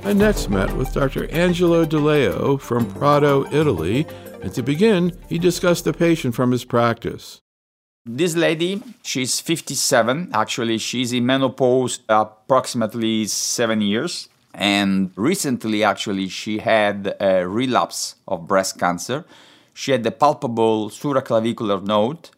I next met with Dr. Angelo DeLeo from Prato, Italy, and to begin, he discussed a patient from his practice. This lady, she's 57. Actually, she's in menopause approximately 7 years. And recently, actually, she had a relapse of breast cancer. She had a palpable supraclavicular node.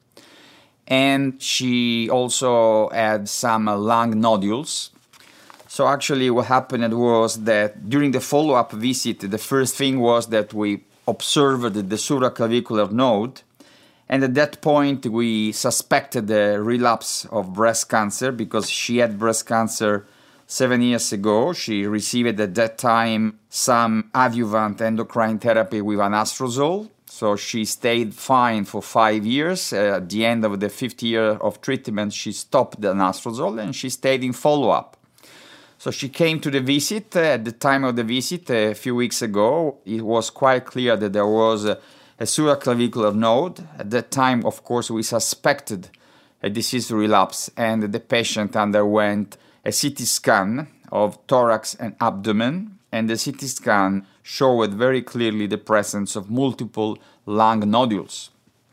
And she also had some lung nodules. So actually what happened was that during the follow-up visit, the first thing was that we observed the supraclavicular node. And at that point, we suspected the relapse of breast cancer because she had breast cancer 7 years ago. She received at that time some adjuvant endocrine therapy with anastrozole. So she stayed fine for 5 years. At the end of the 5th year of treatment, she stopped the anastrozole and she stayed in follow-up. So she came to the visit. At the time of the visit, a few weeks ago, it was quite clear that there was a supraclavicular node. At that time, of course, we suspected a disease relapse, and the patient underwent a CT scan of thorax and abdomen, and the CT scan showed very clearly the presence of multiple lung nodules.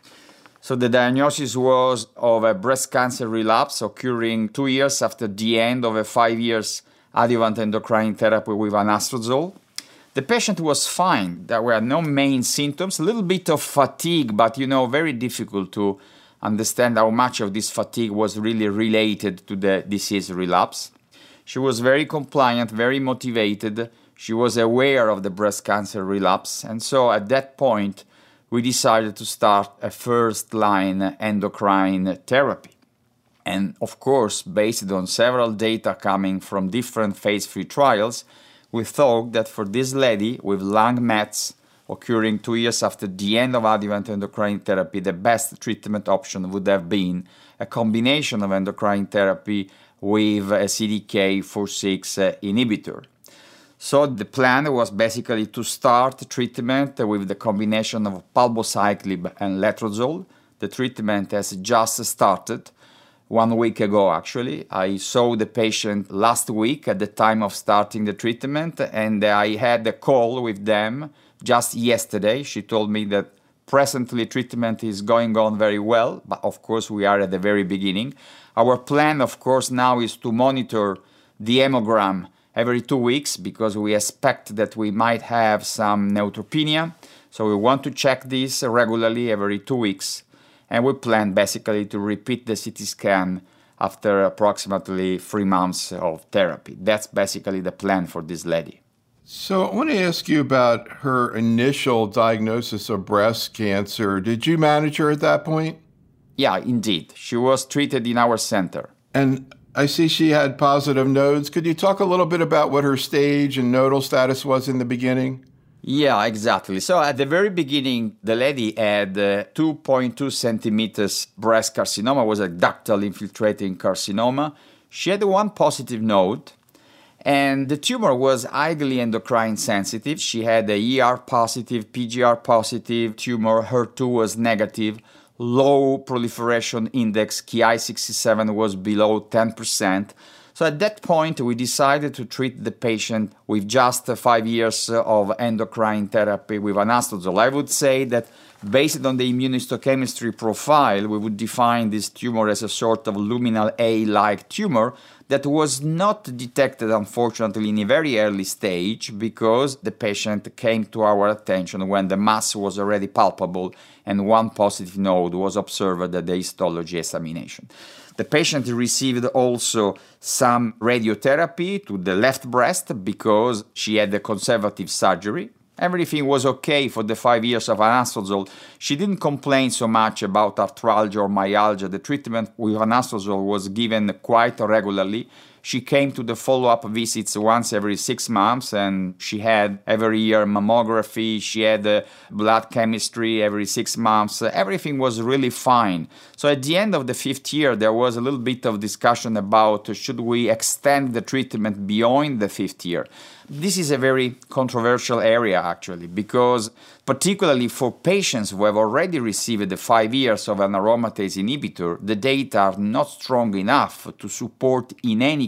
So the diagnosis was of a breast cancer relapse occurring 2 years after the end of a 5 years adjuvant endocrine therapy with anastrozole. The patient was fine. There were no main symptoms, a little bit of fatigue, but very difficult to understand how much of this fatigue was really related to the disease relapse. She was very compliant, very motivated. She was aware of the breast cancer relapse. And so at that point, we decided to start a first-line endocrine therapy. And of course, based on several data coming from different phase 3 trials, we thought that for this lady with lung mets occurring 2 years after the end of adjuvant endocrine therapy, the best treatment option would have been a combination of endocrine therapy with a CDK4/6 inhibitor. So the plan was basically to start treatment with the combination of palbociclib and letrozole. The treatment has just started 1 week ago, actually. I saw the patient last week at the time of starting the treatment, and I had a call with them just yesterday. She told me that presently treatment is going on very well, but of course we are at the very beginning. Our plan, of course, now is to monitor the hemogram every 2 weeks because we expect that we might have some neutropenia. So we want to check this regularly every 2 weeks. And we plan basically to repeat the CT scan after approximately 3 months of therapy. That's basically the plan for this lady. So I want to ask you about her initial diagnosis of breast cancer. Did you manage her at that point? Yeah, indeed. She was treated in our center. And I see she had positive nodes. Could you talk a little bit about what her stage and nodal status was in the beginning? Yeah, exactly. So at the very beginning, the lady had 2.2 centimeters breast carcinoma. It was a ductal infiltrating carcinoma. She had one positive node, and the tumor was highly endocrine sensitive. She had a ER positive, PGR positive tumor. HER2 was negative. Low proliferation index, Ki67 was below 10%. So at that point, we decided to treat the patient with just 5 years of endocrine therapy with anastrozole. I would say that based on the immunohistochemistry profile, we would define this tumor as a sort of luminal A-like tumor that was not detected, unfortunately, in a very early stage because the patient came to our attention when the mass was already palpable and one positive node was observed at the histology examination. The patient received also some radiotherapy to the left breast because she had a conservative surgery. Everything was okay for the 5 years of anastrozole. She didn't complain so much about arthralgia or myalgia. The treatment with anastrozole was given quite regularly. She came to the follow-up visits once every 6 months, and she had every year mammography. She had blood chemistry every 6 months. Everything was really fine. So at the end of the 5th year, there was a little bit of discussion about should we extend the treatment beyond the 5th year. This is a very controversial area, actually, because particularly for patients who have already received the 5 years of an aromatase inhibitor, the data are not strong enough to support in any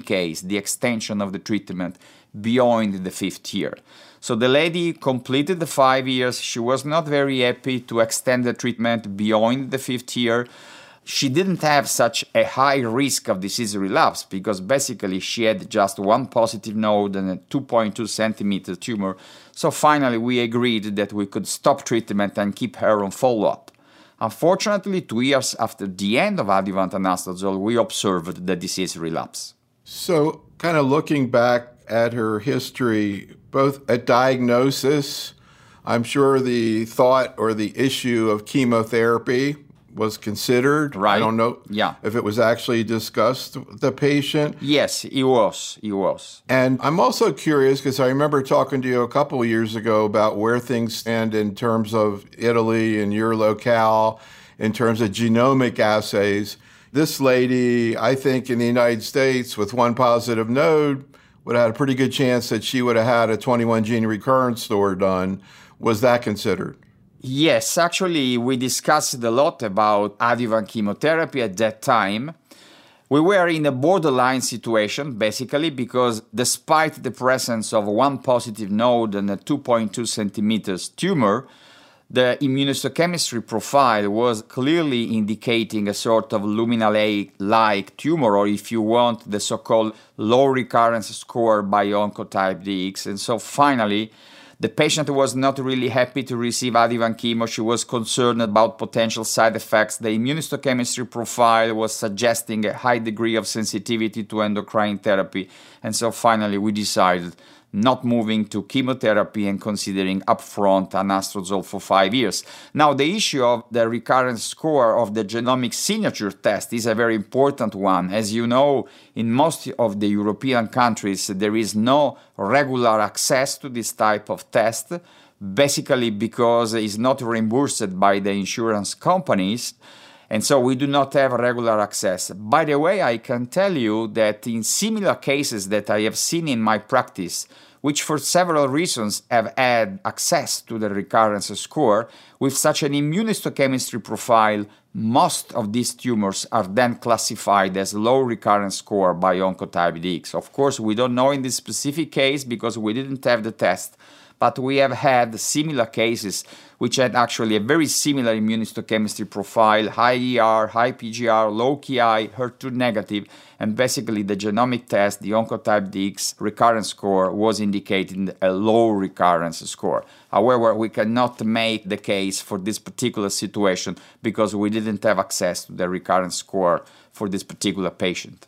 case, the extension of the treatment beyond the 5th year. So the lady completed the 5 years. She was not very happy to extend the treatment beyond the 5th year. She didn't have such a high risk of disease relapse because basically she had just one positive node and a 2.2 centimeter tumor. So finally we agreed that we could stop treatment and keep her on follow-up. Unfortunately, 2 years after the end of adjuvant anastrozole, we observed the disease relapse. So kind of looking back at her history, both at diagnosis, I'm sure the thought or the issue of chemotherapy was considered. Right. I don't know Yeah. if it was actually discussed with the patient. Yes, it was. It was. And I'm also curious because I remember talking to you a couple of years ago about where things stand in terms of Italy and your locale, in terms of genomic assays. This lady, I think in the United States, with one positive node, would have had a pretty good chance that she would have had a 21 gene recurrence score done. Was that considered? Yes, actually, we discussed a lot about adjuvant chemotherapy at that time. We were in a borderline situation, basically, because despite the presence of one positive node and a 2.2 centimeters tumor, the immunohistochemistry profile was clearly indicating a sort of luminal A-like tumor, or if you want, the so-called low recurrence score by Oncotype DX. And so finally, the patient was not really happy to receive adjuvant chemo. She was concerned about potential side effects. The immunohistochemistry profile was suggesting a high degree of sensitivity to endocrine therapy. And so finally we decided not moving to chemotherapy and considering upfront anastrozole for 5 years. Now, the issue of the recurrence score of the genomic signature test is a very important one. As you know, in most of the European countries, there is no regular access to this type of test, basically because it's not reimbursed by the insurance companies. And so we do not have regular access. By the way, I can tell you that in similar cases that I have seen in my practice, which for several reasons have had access to the recurrence score, with such an immunohistochemistry profile, most of these tumors are then classified as low recurrence score by Oncotype DX. Of course, we don't know in this specific case because we didn't have the test, but we have had similar cases which had actually a very similar immunohistochemistry profile, high ER, high PGR, low KI, HER2 negative, and basically the genomic test, the Oncotype DX recurrence score, was indicating a low recurrence score. However, we cannot make the case for this particular situation because we didn't have access to the recurrence score for this particular patient.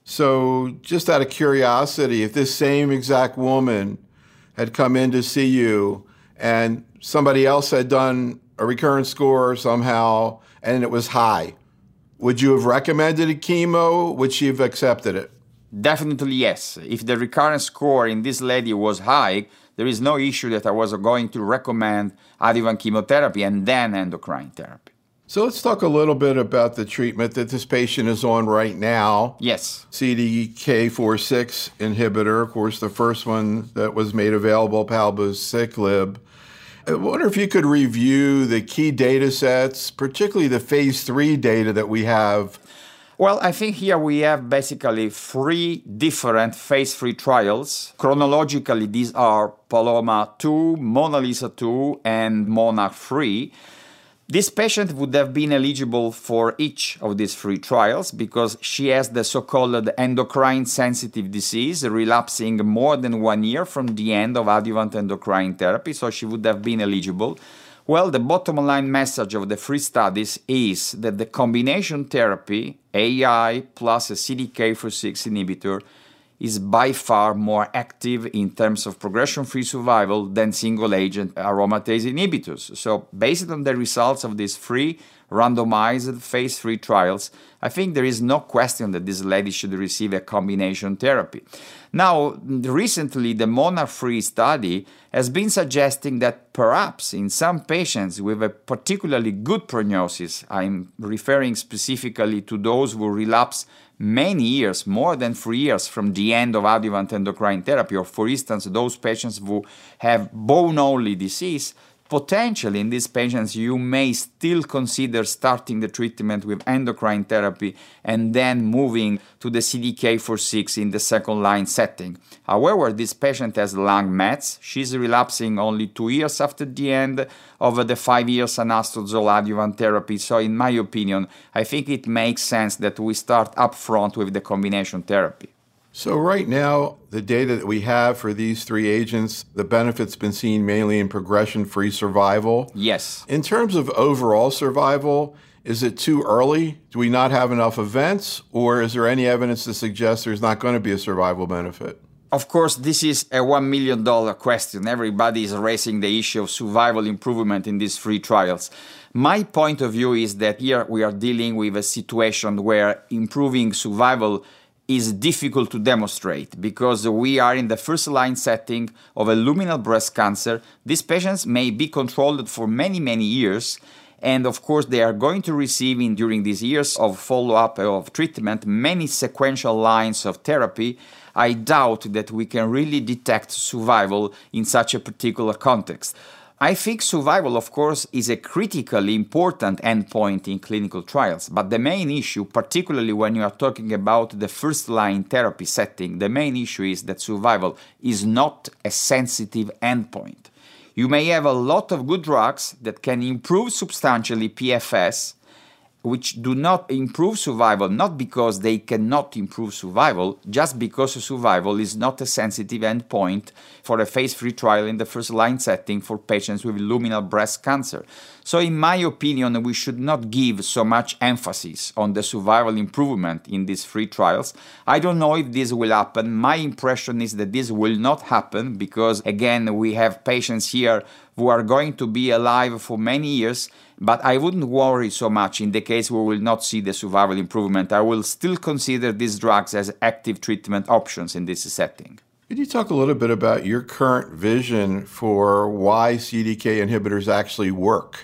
So just out of curiosity, if this same exact woman had come in to see you and somebody else had done a recurrence score somehow and it was high, would you have recommended a chemo? Would she have accepted it? Definitely yes. If the recurrence score in this lady was high, there is no issue that I was going to recommend adjuvant chemotherapy and then endocrine therapy. So let's talk a little bit about the treatment that this patient is on right now. Yes. CDK4/6 inhibitor, of course, the first one that was made available, palbociclib. I wonder if you could review the key data sets, particularly the phase 3 data that we have. Well, I think here we have basically 3 different phase 3 trials. Chronologically, these are Paloma 2, Mona Lisa 2, and Monarch 3. This patient would have been eligible for each of these 3 trials because she has the so-called endocrine-sensitive disease, relapsing more than 1 year from the end of adjuvant endocrine therapy, so she would have been eligible. Well, the bottom line message of the 3 studies is that the combination therapy, AI plus a CDK4/6 inhibitor, is by far more active in terms of progression-free survival than single-agent aromatase inhibitors. So based on the results of these 3 randomized phase 3 trials, I think there is no question that this lady should receive a combination therapy. Now, recently, the Monarch 3 study has been suggesting that perhaps in some patients with a particularly good prognosis, I'm referring specifically to those who relapse many years, more than 3 years from the end of adjuvant endocrine therapy, or for instance, those patients who have bone-only disease, potentially in these patients you may still consider starting the treatment with endocrine therapy and then moving to the CDK4/6 in the second line setting. However, this patient has lung mets. She's relapsing only 2 years after the end of the 5 years anastrozole adjuvant therapy. So in my opinion, I think it makes sense that we start up front with the combination therapy. So right now, the data that we have for these three agents, the benefit's been seen mainly in progression-free survival. Yes. In terms of overall survival, is it too early? Do we not have enough events? Or is there any evidence to suggest there's not going to be a survival benefit? Of course, this is a $1 million question. Everybody is raising the issue of survival improvement in these three trials. My point of view is that here we are dealing with a situation where improving survival is difficult to demonstrate because we are in the first line setting of a luminal breast cancer. These patients may be controlled for many, many years. And of course, they are going to receive during these years of follow-up of treatment many sequential lines of therapy. I doubt that we can really detect survival in such a particular context. I think survival, of course, is a critically important endpoint in clinical trials, but the main issue, particularly when you are talking about the first-line therapy setting, the main issue is that survival is not a sensitive endpoint. You may have a lot of good drugs that can improve substantially PFS, which do not improve survival, not because they cannot improve survival, just because survival is not a sensitive endpoint for a phase 3 trial in the first-line setting for patients with luminal breast cancer. So in my opinion, we should not give so much emphasis on the survival improvement in these 3 trials. I don't know if this will happen. My impression is that this will not happen because, again, we have patients here who are going to be alive for many years, but I wouldn't worry so much in the case we will not see the survival improvement. I will still consider these drugs as active treatment options in this setting. Could you talk a little bit about your current vision for why CDK inhibitors actually work?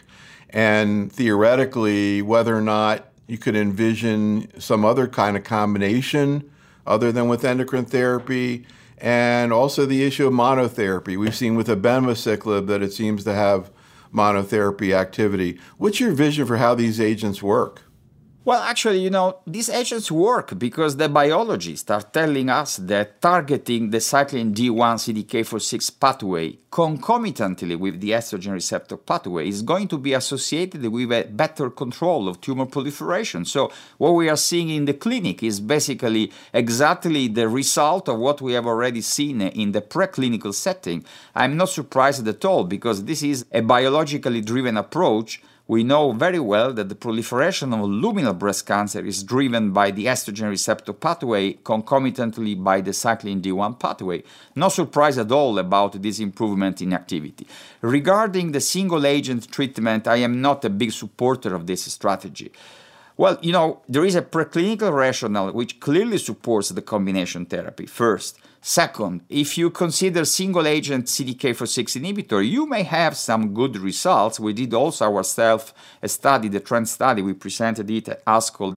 And theoretically, whether or not you could envision some other kind of combination other than with endocrine therapy, and also the issue of monotherapy. We've seen with abemaciclib that it seems to have monotherapy activity. What's your vision for how these agents work? Well, actually, these agents work because the biologists are telling us that targeting the cyclin D1 CDK4/6 pathway concomitantly with the estrogen receptor pathway is going to be associated with a better control of tumor proliferation. So what we are seeing in the clinic is basically exactly the result of what we have already seen in the preclinical setting. I'm not surprised at all because this is a biologically driven approach. We know very well that the proliferation of luminal breast cancer is driven by the estrogen receptor pathway concomitantly by the cyclin D1 pathway. No surprise at all about this improvement in activity. Regarding the single-agent treatment, I am not a big supporter of this strategy. Well, there is a preclinical rationale which clearly supports the combination therapy, first. Second, if you consider single-agent CDK4/6 inhibitor, you may have some good results. We did also ourselves a study, the TREND study. We presented it at ASCO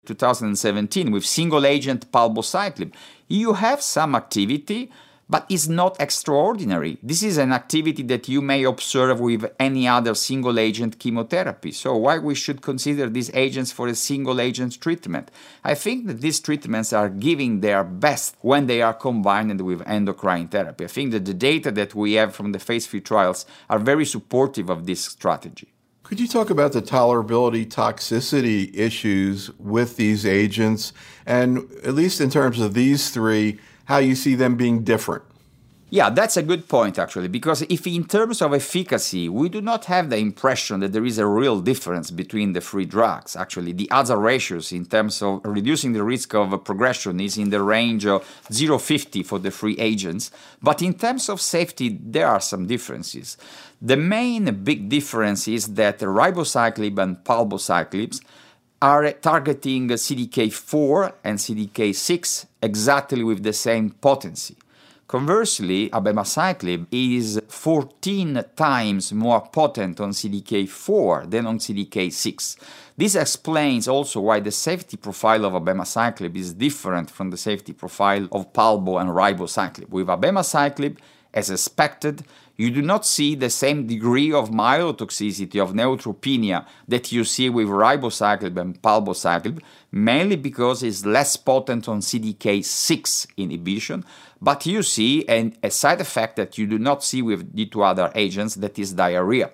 2017 with single-agent palbociclib. You have some activity, but it's not extraordinary. This is an activity that you may observe with any other single-agent chemotherapy. So why we should consider these agents for a single-agent treatment? I think that these treatments are giving their best when they are combined with endocrine therapy. I think that the data that we have from the phase 3 trials are very supportive of this strategy. Could you talk about the tolerability, toxicity issues with these agents, and at least in terms of these three, how you see them being different? Yeah, that's a good point, actually, because if in terms of efficacy, we do not have the impression that there is a real difference between the three drugs. Actually, the other ratios in terms of reducing the risk of progression is in the range of 0.50 for the three agents. But in terms of safety, there are some differences. The main big difference is that ribociclib and palbociclib are targeting CDK4 and CDK6 exactly with the same potency. Conversely, abemaciclib is 14 times more potent on CDK4 than on CDK6. This explains also why the safety profile of abemaciclib is different from the safety profile of palbo and ribociclib. With abemaciclib, as expected, you do not see the same degree of myelotoxicity of neutropenia that you see with ribociclib and palbociclib, mainly because it's less potent on CDK6 inhibition, but you see a side effect that you do not see with the two other agents, that is diarrhea.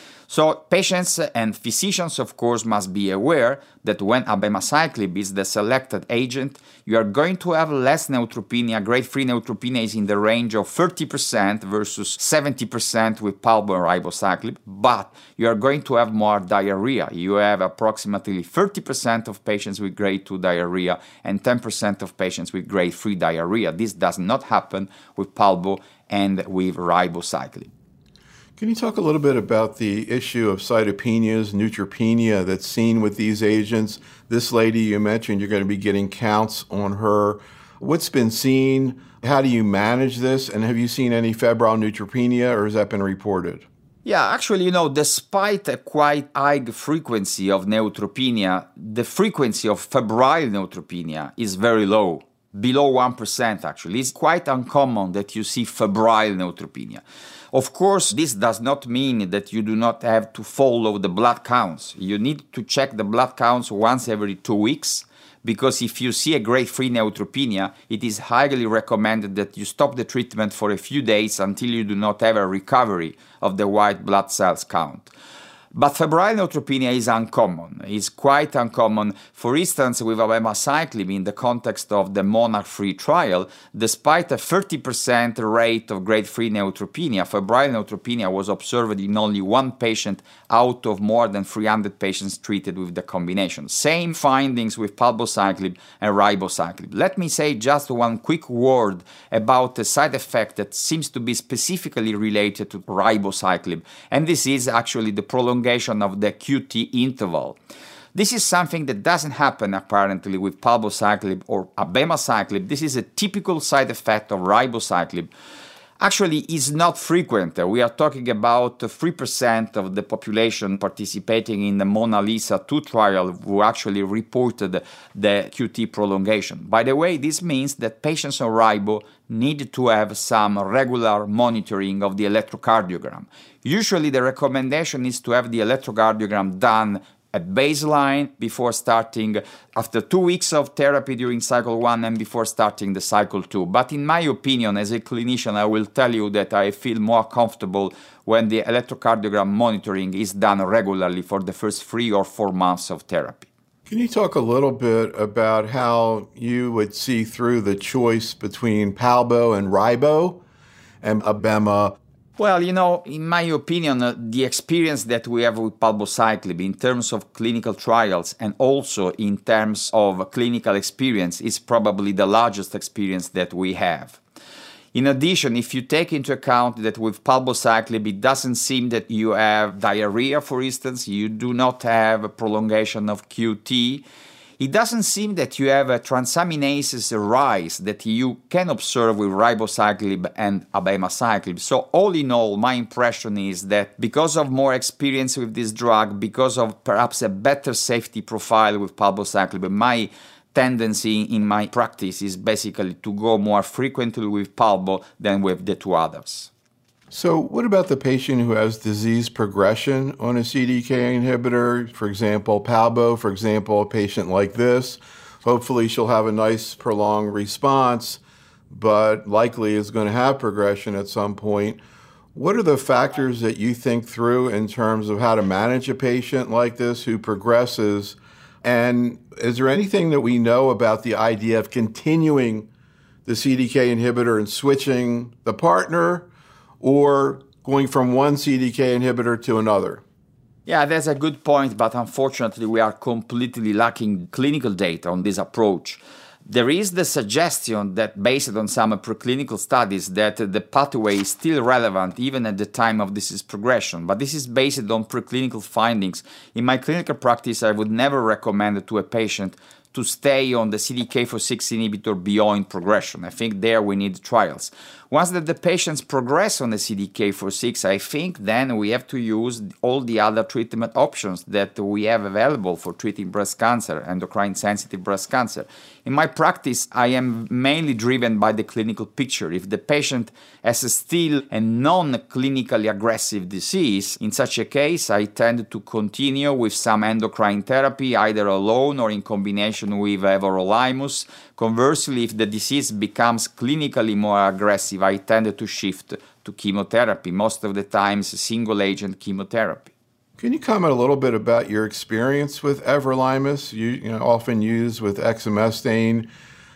So patients and physicians, of course, must be aware that when abemaciclib is the selected agent, you are going to have less neutropenia. Grade 3 neutropenia is in the range of 30% versus 70% with palbo and ribociclib, but you are going to have more diarrhea. You have approximately 30% of patients with grade 2 diarrhea and 10% of patients with grade 3 diarrhea. This does not happen with palbo and with ribociclib. Can you talk a little bit about the issue of cytopenias, neutropenia that's seen with these agents? This lady you mentioned, you're going to be getting counts on her. What's been seen? How do you manage this? And have you seen any febrile neutropenia, or has that been reported? Yeah, actually, despite a quite high frequency of neutropenia, the frequency of febrile neutropenia is very low, below 1% actually. It's quite uncommon that you see febrile neutropenia. Of course, this does not mean that you do not have to follow the blood counts. You need to check the blood counts once every 2 weeks, because if you see a grade 3 neutropenia, it is highly recommended that you stop the treatment for a few days until you do not have a recovery of the white blood cells count. But febrile neutropenia is uncommon. It's quite uncommon. For instance, with abemaciclib in the context of the MONARCH 3 trial, despite a 30% rate of grade 3 neutropenia, febrile neutropenia was observed in only one patient out of more than 300 patients treated with the combination. Same findings with palbociclib and ribociclib. Let me say just one quick word about a side effect that seems to be specifically related to ribociclib, and this is actually the prolongation of the QT interval. This is something that doesn't happen apparently with palbociclib or abemaciclib. This is a typical side effect of ribociclib. Actually, it's not frequent. We are talking about 3% of the population participating in the Mona Lisa 2 trial who actually reported the QT prolongation. By the way, this means that patients on ribo need to have some regular monitoring of the electrocardiogram. Usually the recommendation is to have the electrocardiogram done at baseline before starting, after 2 weeks of therapy during cycle 1 and before starting the cycle 2. But in my opinion, as a clinician, I will tell you that I feel more comfortable when the electrocardiogram monitoring is done regularly for the first 3 or 4 months of therapy. Can you talk a little bit about how you would see through the choice between palbo and ribo and abema? Well, in my opinion, the experience that we have with palbociclib in terms of clinical trials and also in terms of clinical experience is probably the largest experience that we have. In addition, if you take into account that with palbociclib, it doesn't seem that you have diarrhea, for instance, you do not have a prolongation of QT, it doesn't seem that you have a transaminases rise that you can observe with ribociclib and abemaciclib. So all in all, my impression is that because of more experience with this drug, because of perhaps a better safety profile with palbociclib, my tendency in my practice is basically to go more frequently with palbo than with the two others. So what about the patient who has disease progression on a CDK inhibitor? For example, palbo, for example, a patient like this, hopefully she'll have a nice prolonged response, but likely is going to have progression at some point. What are the factors that you think through in terms of how to manage a patient like this who progresses? And is there anything that we know about the idea of continuing the CDK inhibitor and switching the partner, or going from one CDK inhibitor to another? Yeah, that's a good point, but unfortunately we are completely lacking clinical data on this approach. There is the suggestion that based on some preclinical studies that the pathway is still relevant even at the time of disease progression, but this is based on preclinical findings. In my clinical practice, I would never recommend to a patient to stay on the CDK4/6 inhibitor beyond progression. I think there we need trials. Once that the patients progress on the CDK4/6, I think then we have to use all the other treatment options that we have available for treating breast cancer, endocrine sensitive breast cancer. In my practice, I am mainly driven by the clinical picture. If the patient has still a non-clinically aggressive disease, in such a case, I tend to continue with some endocrine therapy, either alone or in combination with everolimus. Conversely, if the disease becomes clinically more aggressive, I tend to shift to chemotherapy, most of the times single-agent chemotherapy. Can you comment a little bit about your experience with everolimus, often used with exemestane,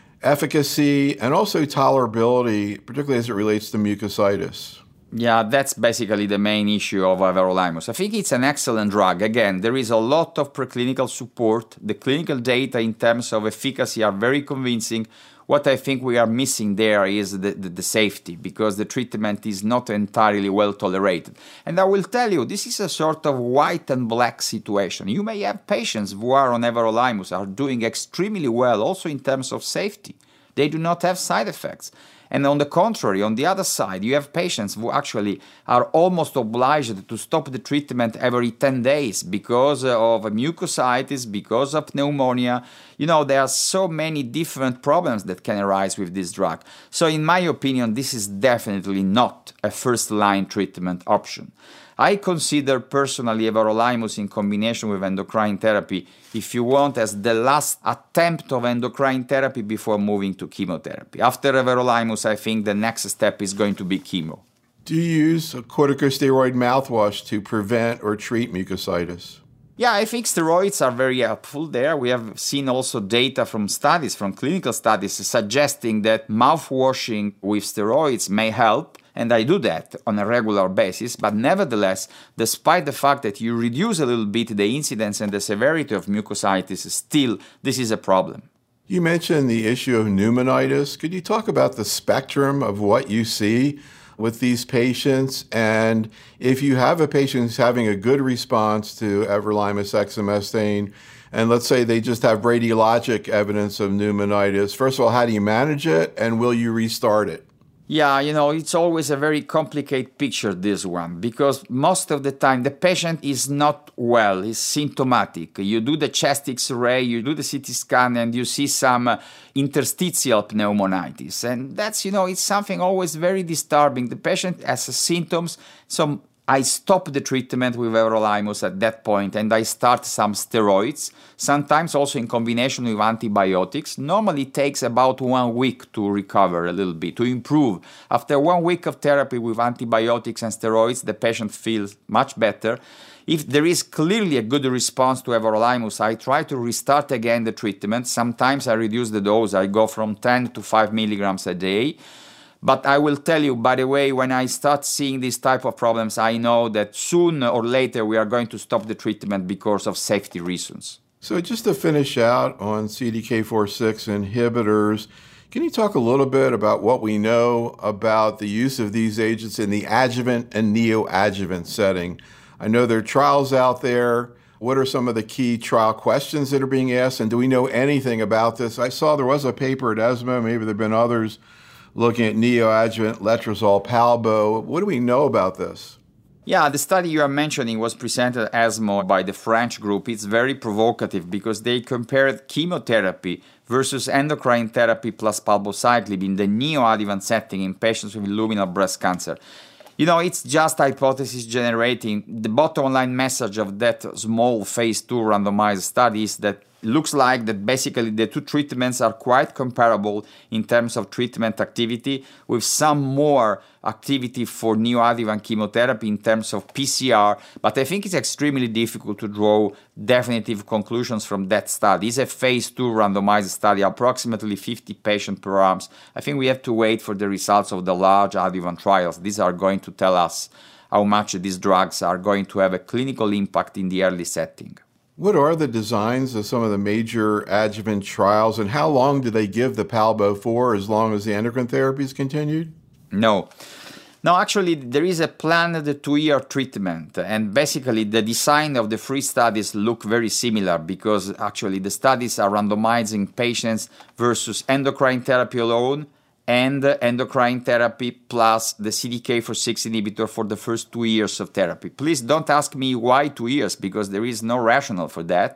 efficacy, and also tolerability, particularly as it relates to mucositis? Yeah, that's basically the main issue of everolimus. I think it's an excellent drug. Again, there is a lot of preclinical support. The clinical data in terms of efficacy are very convincing. What I think we are missing there is the safety, because the treatment is not entirely well tolerated. And I will tell you, this is a sort of white and black situation. You may have patients who are on everolimus, are doing extremely well, also in terms of safety. They do not have side effects. And on the contrary, on the other side, you have patients who actually are almost obliged to stop the treatment every 10 days because of mucositis, because of pneumonia. There are so many different problems that can arise with this drug. So in my opinion, this is definitely not a first-line treatment option. I consider personally everolimus in combination with endocrine therapy, if you want, as the last attempt of endocrine therapy before moving to chemotherapy. After everolimus, I think the next step is going to be chemo. Do you use a corticosteroid mouthwash to prevent or treat mucositis? Yeah, I think steroids are very helpful there. We have seen also data from studies, from clinical studies, suggesting that mouthwashing with steroids may help. And I do that on a regular basis, but nevertheless, despite the fact that you reduce a little bit the incidence and the severity of mucositis, still, this is a problem. You mentioned the issue of pneumonitis. Could you talk about the spectrum of what you see with these patients? And if you have a patient who's having a good response to everolimus exemestane, and let's say they just have radiologic evidence of pneumonitis, first of all, how do you manage it, and will you restart it? Yeah, it's always a very complicated picture, this one, because most of the time the patient is not well, is symptomatic. You do the chest X-ray, you do the CT scan, and you see some interstitial pneumonitis. And that's, it's something always very disturbing. The patient has symptoms, so I stop the treatment with everolimus at that point and I start some steroids, sometimes also in combination with antibiotics. Normally it takes about 1 week to recover a little bit, to improve. After 1 week of therapy with antibiotics and steroids, the patient feels much better. If there is clearly a good response to everolimus, I try to restart again the treatment. Sometimes I reduce the dose. I go from 10 to 5 milligrams a day. But I will tell you, by the way, when I start seeing these type of problems, I know that sooner or later we are going to stop the treatment because of safety reasons. So just to finish out on CDK4/6 inhibitors, can you talk a little bit about what we know about the use of these agents in the adjuvant and neoadjuvant setting? I know there are trials out there. What are some of the key trial questions that are being asked? And do we know anything about this? I saw there was a paper at ESMO, maybe there have been others, looking at neoadjuvant letrozole palbo. What do we know about this? Yeah, the study you are mentioning was presented at ESMO by the French group. It's very provocative because they compared chemotherapy versus endocrine therapy plus palbociclib in the neoadjuvant setting in patients with luminal breast cancer. It's just hypothesis generating. The bottom line message of that small phase 2 randomized study is that looks like that basically the two treatments are quite comparable in terms of treatment activity, with some more activity for neoadjuvant chemotherapy in terms of PCR. But I think it's extremely difficult to draw definitive conclusions from that study. It's a phase 2 randomized study, approximately 50 patients per arm. I think we have to wait for the results of the large adjuvant trials. These are going to tell us how much these drugs are going to have a clinical impact in the early setting. What are the designs of some of the major adjuvant trials, and how long do they give the palbo for, as long as the endocrine therapy is continued? No, actually, there is a planned 2-year treatment, and basically the design of the 3 studies look very similar because actually the studies are randomizing patients versus endocrine therapy alone and endocrine therapy plus the CDK4/6 inhibitor for the first 2 years of therapy. Please don't ask me why 2 years, because there is no rationale for that.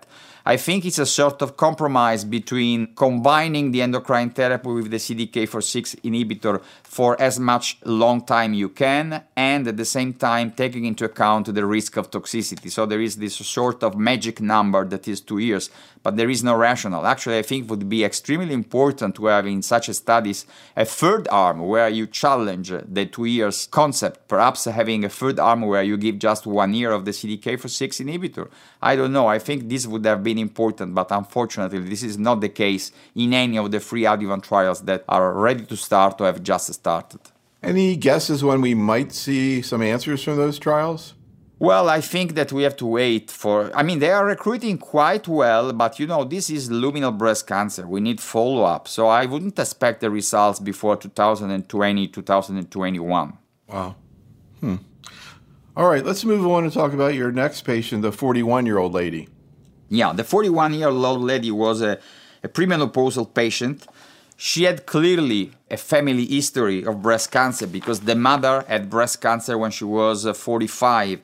I think it's a sort of compromise between combining the endocrine therapy with the CDK4/6 inhibitor for as much long time you can, and at the same time taking into account the risk of toxicity. So there is this sort of magic number that is 2 years, but there is no rationale. Actually, I think it would be extremely important to have in such studies a third arm where you challenge the 2 years concept, perhaps having a third arm where you give just 1 year of the CDK4/6 inhibitor. I don't know, I think this would have been important, but unfortunately this is not the case in any of the 3 adjuvant trials that are ready to start or have just started. Any guesses when we might see some answers from those trials? Well, I think that we have to wait they are recruiting quite well, but this is luminal breast cancer. We need follow-up. So I wouldn't expect the results before 2020, 2021. Wow. All right, let's move on and talk about your next patient, the 41-year-old lady. Yeah, the 41-year-old lady was a premenopausal patient. She had clearly a family history of breast cancer because the mother had breast cancer when she was 45.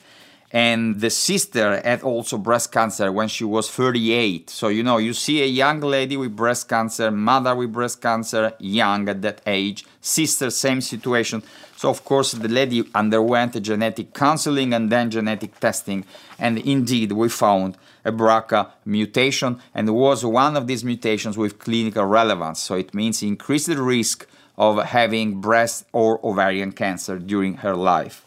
And the sister had also breast cancer when she was 38. So, you see a young lady with breast cancer, mother with breast cancer, young at that age, sister, same situation. So, of course, the lady underwent genetic counseling and then genetic testing. And indeed, we found a BRCA mutation, and it was one of these mutations with clinical relevance. So it means increased risk of having breast or ovarian cancer during her life.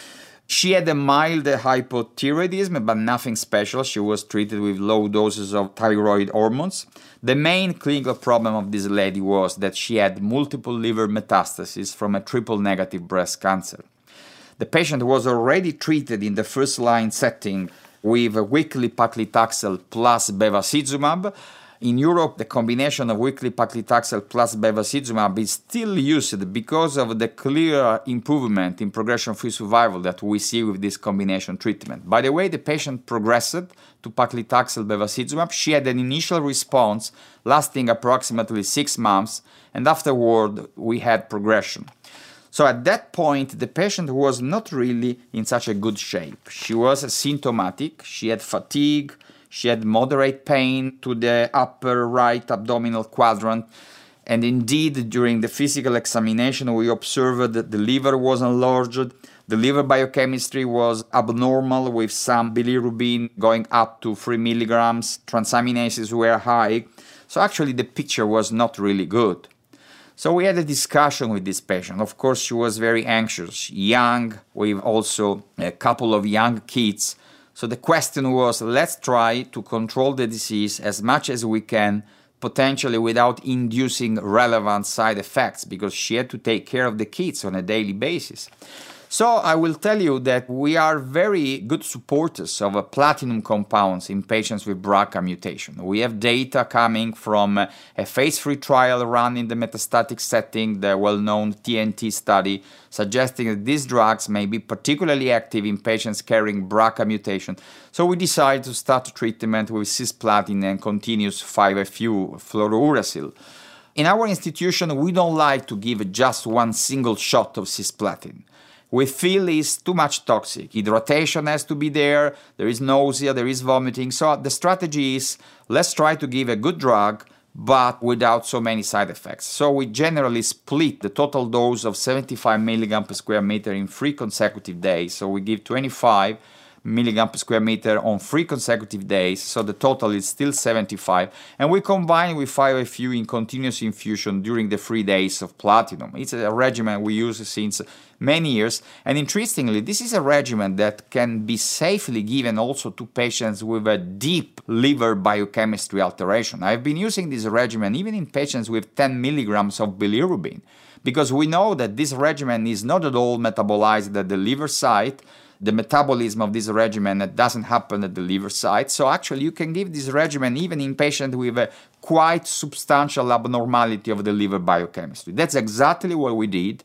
She had a mild hypothyroidism, but nothing special. She was treated with low doses of thyroid hormones. The main clinical problem of this lady was that she had multiple liver metastases from a triple-negative breast cancer. The patient was already treated in the first-line setting with weekly paclitaxel plus bevacizumab. In Europe, the combination of weekly paclitaxel plus bevacizumab is still used because of the clear improvement in progression-free survival that we see with this combination treatment. By the way, the patient progressed to paclitaxel bevacizumab. She had an initial response lasting approximately 6 months, and afterward we had progression. So at that point, the patient was not really in such a good shape. She was symptomatic, she had fatigue, she had moderate pain to the upper right abdominal quadrant. And indeed, during the physical examination, we observed that the liver was enlarged. The liver biochemistry was abnormal with some bilirubin going up to 3 milligrams. Transaminases were high. So actually, the picture was not really good. So we had a discussion with this patient. Of course, she was very anxious, young, with also a couple of young kids. So the question was, let's try to control the disease as much as we can, potentially without inducing relevant side effects, because she had to take care of the kids on a daily basis. So I will tell you that we are very good supporters of platinum compounds in patients with BRCA mutation. We have data coming from a phase 3 trial run in the metastatic setting, the well-known TNT study, suggesting that these drugs may be particularly active in patients carrying BRCA mutation. So we decided to start treatment with cisplatin and continuous 5-FU fluorouracil. In our institution, we don't like to give just one single shot of cisplatin. We feel it's too much toxic. Hydration has to be there is nausea, there is vomiting. So the strategy is, let's try to give a good drug, but without so many side effects. So we generally split the total dose of 75 milligrams per square meter in 3 consecutive days. So we give 25 milligrams per square meter on 3 consecutive days, so the total is still 75, and we combine with 5-FU in continuous infusion during the 3 days of platinum. It's a regimen we use since many years, and interestingly, this is a regimen that can be safely given also to patients with a deep liver biochemistry alteration. I've been using this regimen even in patients with 10 milligrams of bilirubin, because we know that this regimen is not at all metabolized at the liver site. The metabolism of this regimen doesn't happen at the liver site. So actually you can give this regimen even in patients with a quite substantial abnormality of the liver biochemistry. That's exactly what we did.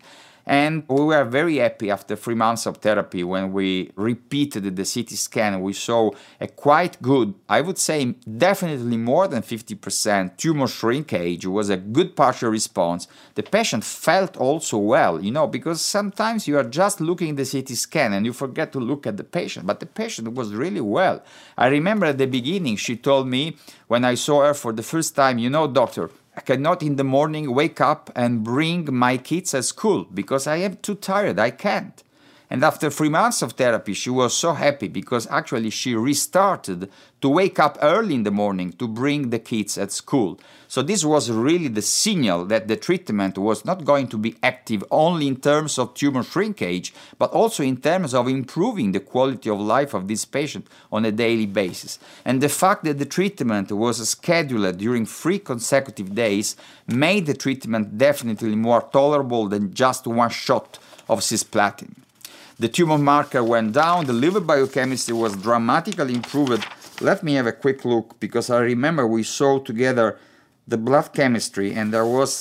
And we were very happy after 3 months of therapy when we repeated the CT scan. We saw a quite good, I would say definitely more than 50% tumor shrinkage. It was a good partial response. The patient felt also well, because sometimes you are just looking at the CT scan and you forget to look at the patient. But the patient was really well. I remember at the beginning she told me when I saw her for the first time, doctor, I cannot in the morning wake up and bring my kids at school because I am too tired. I can't. And after 3 months of therapy, she was so happy because actually she restarted to wake up early in the morning to bring the kids at school. So this was really the signal that the treatment was not going to be active only in terms of tumor shrinkage, but also in terms of improving the quality of life of this patient on a daily basis. And the fact that the treatment was scheduled during 3 consecutive days made the treatment definitely more tolerable than just one shot of cisplatin. The tumor marker went down, the liver biochemistry was dramatically improved. Let me have a quick look, because I remember we saw together the blood chemistry, and there was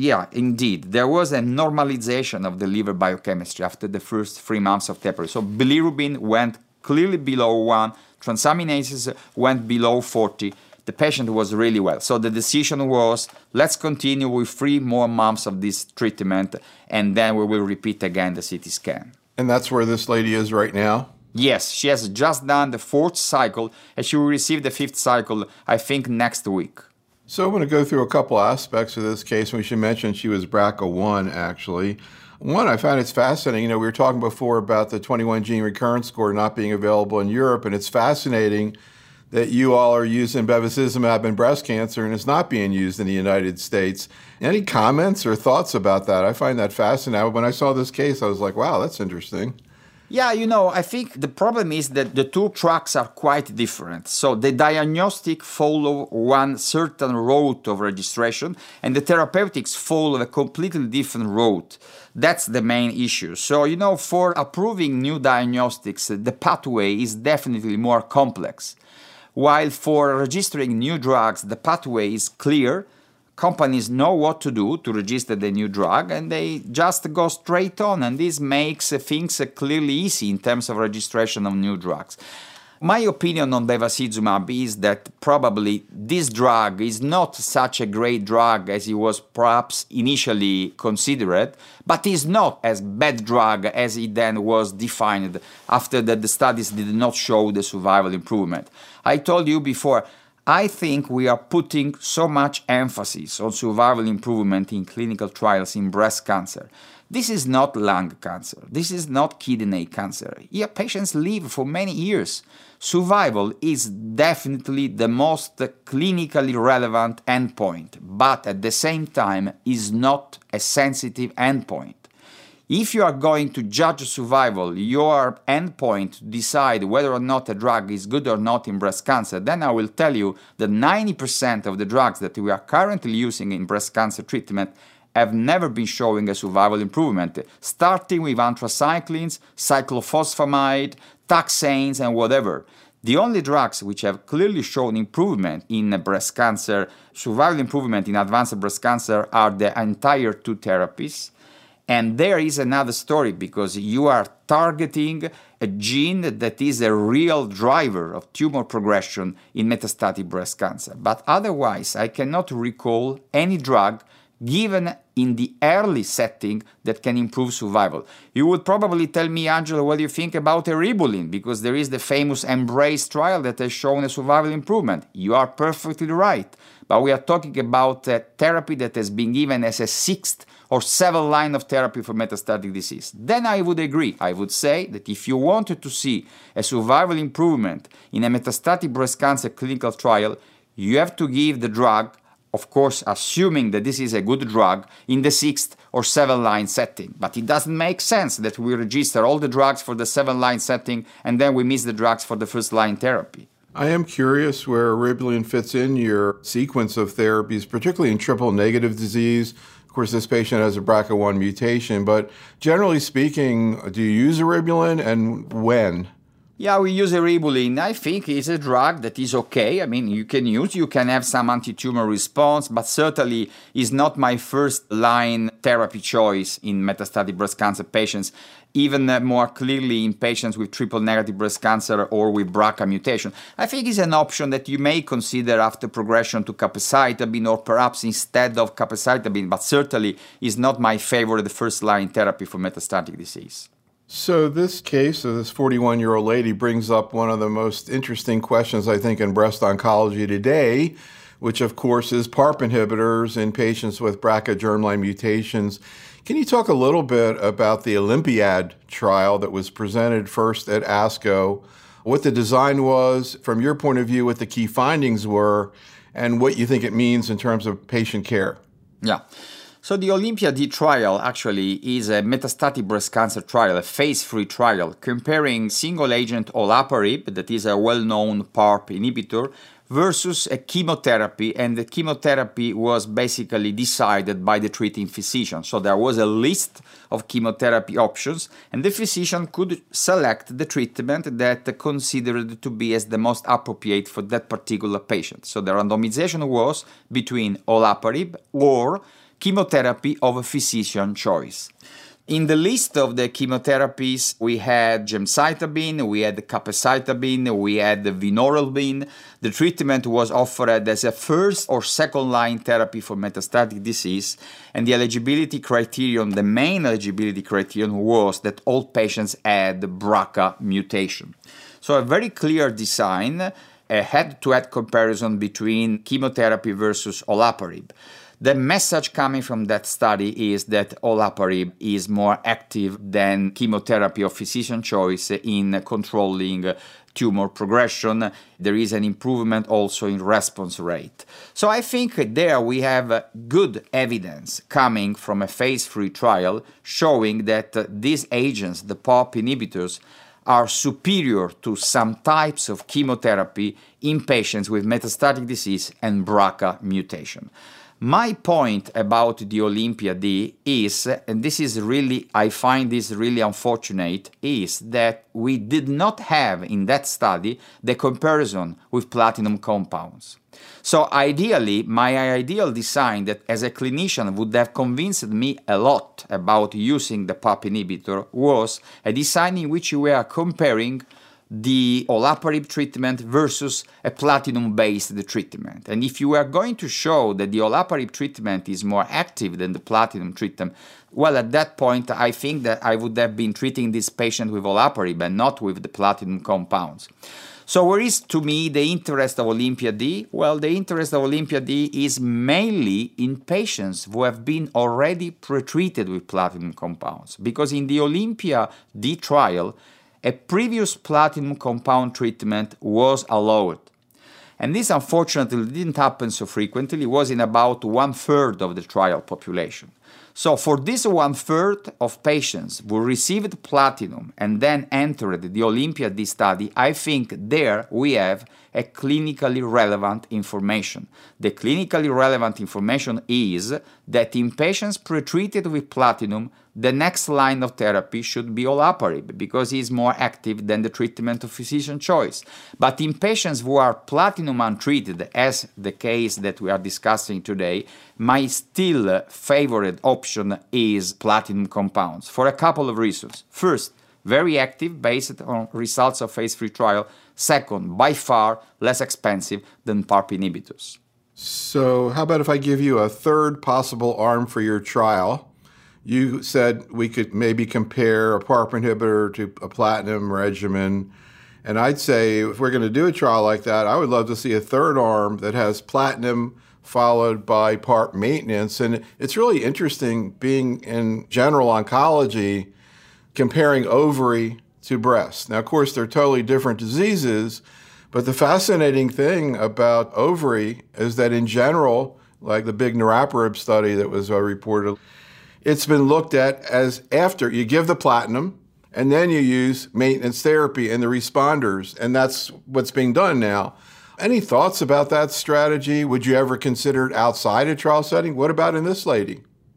there was a normalization of the liver biochemistry after the first 3 months of therapy. So bilirubin went clearly below 1, transaminases went below 40. The patient was really well. So the decision was, let's continue with 3 more months of this treatment, and then we will repeat again the CT scan. And that's where this lady is right now? Yes, she has just done the 4th cycle, and she will receive the 5th cycle, I think, next week. So I'm going to go through a couple aspects of this case. We should mention she was BRCA1, actually. One, I found it's fascinating. We were talking before about the 21 gene recurrence score not being available in Europe, and it's fascinating that you all are using bevacizumab in breast cancer and it's not being used in the United States. Any comments or thoughts about that? I find that fascinating. When I saw this case, I was like, wow, that's interesting. Yeah, I think the problem is that the 2 tracks are quite different. So the diagnostic follow one certain route of registration, and the therapeutics follow a completely different route. That's the main issue. So, for approving new diagnostics, the pathway is definitely more complex. While for registering new drugs, the pathway is clear. Companies know what to do to register the new drug, and they just go straight on, and this makes things clearly easy in terms of registration of new drugs. My opinion on bevacizumab is that probably this drug is not such a great drug as it was perhaps initially considered, but is not as bad drug as it then was defined after that the studies did not show the survival improvement. I told you before, I think we are putting so much emphasis on survival improvement in clinical trials in breast cancer. This is not lung cancer. This is not kidney cancer. Here, patients live for many years. Survival is definitely the most clinically relevant endpoint, but at the same time is not a sensitive endpoint. If you are going to judge survival, your endpoint to decide whether or not a drug is good or not in breast cancer, then I will tell you that 90% of the drugs that we are currently using in breast cancer treatment have never been showing a survival improvement, starting with anthracyclines, cyclophosphamide, taxanes, and whatever. The only drugs which have clearly shown improvement in breast cancer, survival improvement in advanced breast cancer, are the entire 2 therapies. And there is another story, because you are targeting a gene that is a real driver of tumor progression in metastatic breast cancer. But otherwise, I cannot recall any drug given in the early setting that can improve survival. You would probably tell me, Angelo, what do you think about eribulin? Because there is the famous EMBRACE trial that has shown a survival improvement. You are perfectly right. But we are talking about a therapy that has been given as a 6th or 7th line of therapy for metastatic disease. Then I would agree. I would say that if you wanted to see a survival improvement in a metastatic breast cancer clinical trial, you have to give the drug, of course, assuming that this is a good drug, in the 6th or 7th line setting. But it doesn't make sense that we register all the drugs for the 7th line setting and then we miss the drugs for the 1st line therapy. I am curious where eribulin fits in your sequence of therapies, particularly in triple-negative disease. Of course, this patient has a BRCA1 mutation, but generally speaking, do you use eribulin, and when? Yeah, we use eribulin. I think it's a drug that is okay. I mean, you can have some anti-tumor response, but certainly is not my first line therapy choice in metastatic breast cancer patients, even more clearly in patients with triple negative breast cancer or with BRCA mutation. I think it's an option that you may consider after progression to capecitabine or perhaps instead of capecitabine, but certainly is not my favorite first line therapy for metastatic disease. So this case of this 41-year-old lady brings up one of the most interesting questions, I think, in breast oncology today, which, of course, is PARP inhibitors in patients with BRCA germline mutations. Can you talk a little bit about the Olympiad trial that was presented first at ASCO, what the design was, from your point of view, what the key findings were, and what you think it means in terms of patient care? Yeah. So the Olympia-D trial actually is a metastatic breast cancer trial, a phase 3 trial, comparing single-agent olaparib, that is a well-known PARP inhibitor, versus a chemotherapy, and the chemotherapy was basically decided by the treating physician. So there was a list of chemotherapy options, and the physician could select the treatment that considered to be as the most appropriate for that particular patient. So the randomization was between olaparib or chemotherapy of a physician choice. In the list of the chemotherapies, we had gemcitabine, we had capecitabine, we had vinorelbine. The treatment was offered as a first or second line therapy for metastatic disease, and the eligibility criterion, the main eligibility criterion, was that all patients had BRCA mutation. So a very clear design, a head-to-head comparison between chemotherapy versus olaparib. The message coming from that study is that olaparib is more active than chemotherapy of physician choice in controlling tumor progression. There is an improvement also in response rate. So I think there we have good evidence coming from a phase 3 trial showing that these agents, the PARP inhibitors, are superior to some types of chemotherapy in patients with metastatic disease and BRCA mutation. My point about the Olympia-D is, and this is really, I find this really unfortunate, is that we did not have in that study the comparison with platinum compounds. So ideally, my ideal design that as a clinician would have convinced me a lot about using the PARP inhibitor was a design in which we are comparing the olaparib treatment versus a platinum-based treatment. And if you are going to show that the olaparib treatment is more active than the platinum treatment, well, at that point, I think that I would have been treating this patient with olaparib and not with the platinum compounds. So where is, to me, the interest of Olympia-D? Well, the interest of Olympia-D is mainly in patients who have been already pretreated with platinum compounds. Because in the Olympia-D trial, a previous platinum compound treatment was allowed. And this unfortunately didn't happen so frequently. It was in about 1/3 of the trial population. So for this 1/3 of patients who received platinum and then entered the Olympia-D study, I think there we have a clinically relevant information. The clinically relevant information is that in patients pretreated with platinum, the next line of therapy should be olaparib because it is more active than the treatment of physician choice. But in patients who are platinum untreated, as the case that we are discussing today, my still favorite option is platinum compounds for a couple of reasons. First, very active based on results of phase 3 trial. Second, by far less expensive than PARP inhibitors. So how about if I give you a third possible arm for your trial? You said we could maybe compare a PARP inhibitor to a platinum regimen. And I'd say if we're going to do a trial like that, I would love to see a third arm that has platinum followed by PARP maintenance. And it's really interesting being in general oncology, comparing ovary to breast. Now, of course, they're totally different diseases, but the fascinating thing about ovary is that in general, like the big niraparib study that was reported, it's been looked at as after you give the platinum and then you use maintenance therapy in the responders, and that's what's being done now. Any thoughts about that strategy? Would you ever consider it outside a trial setting? What about in this lady?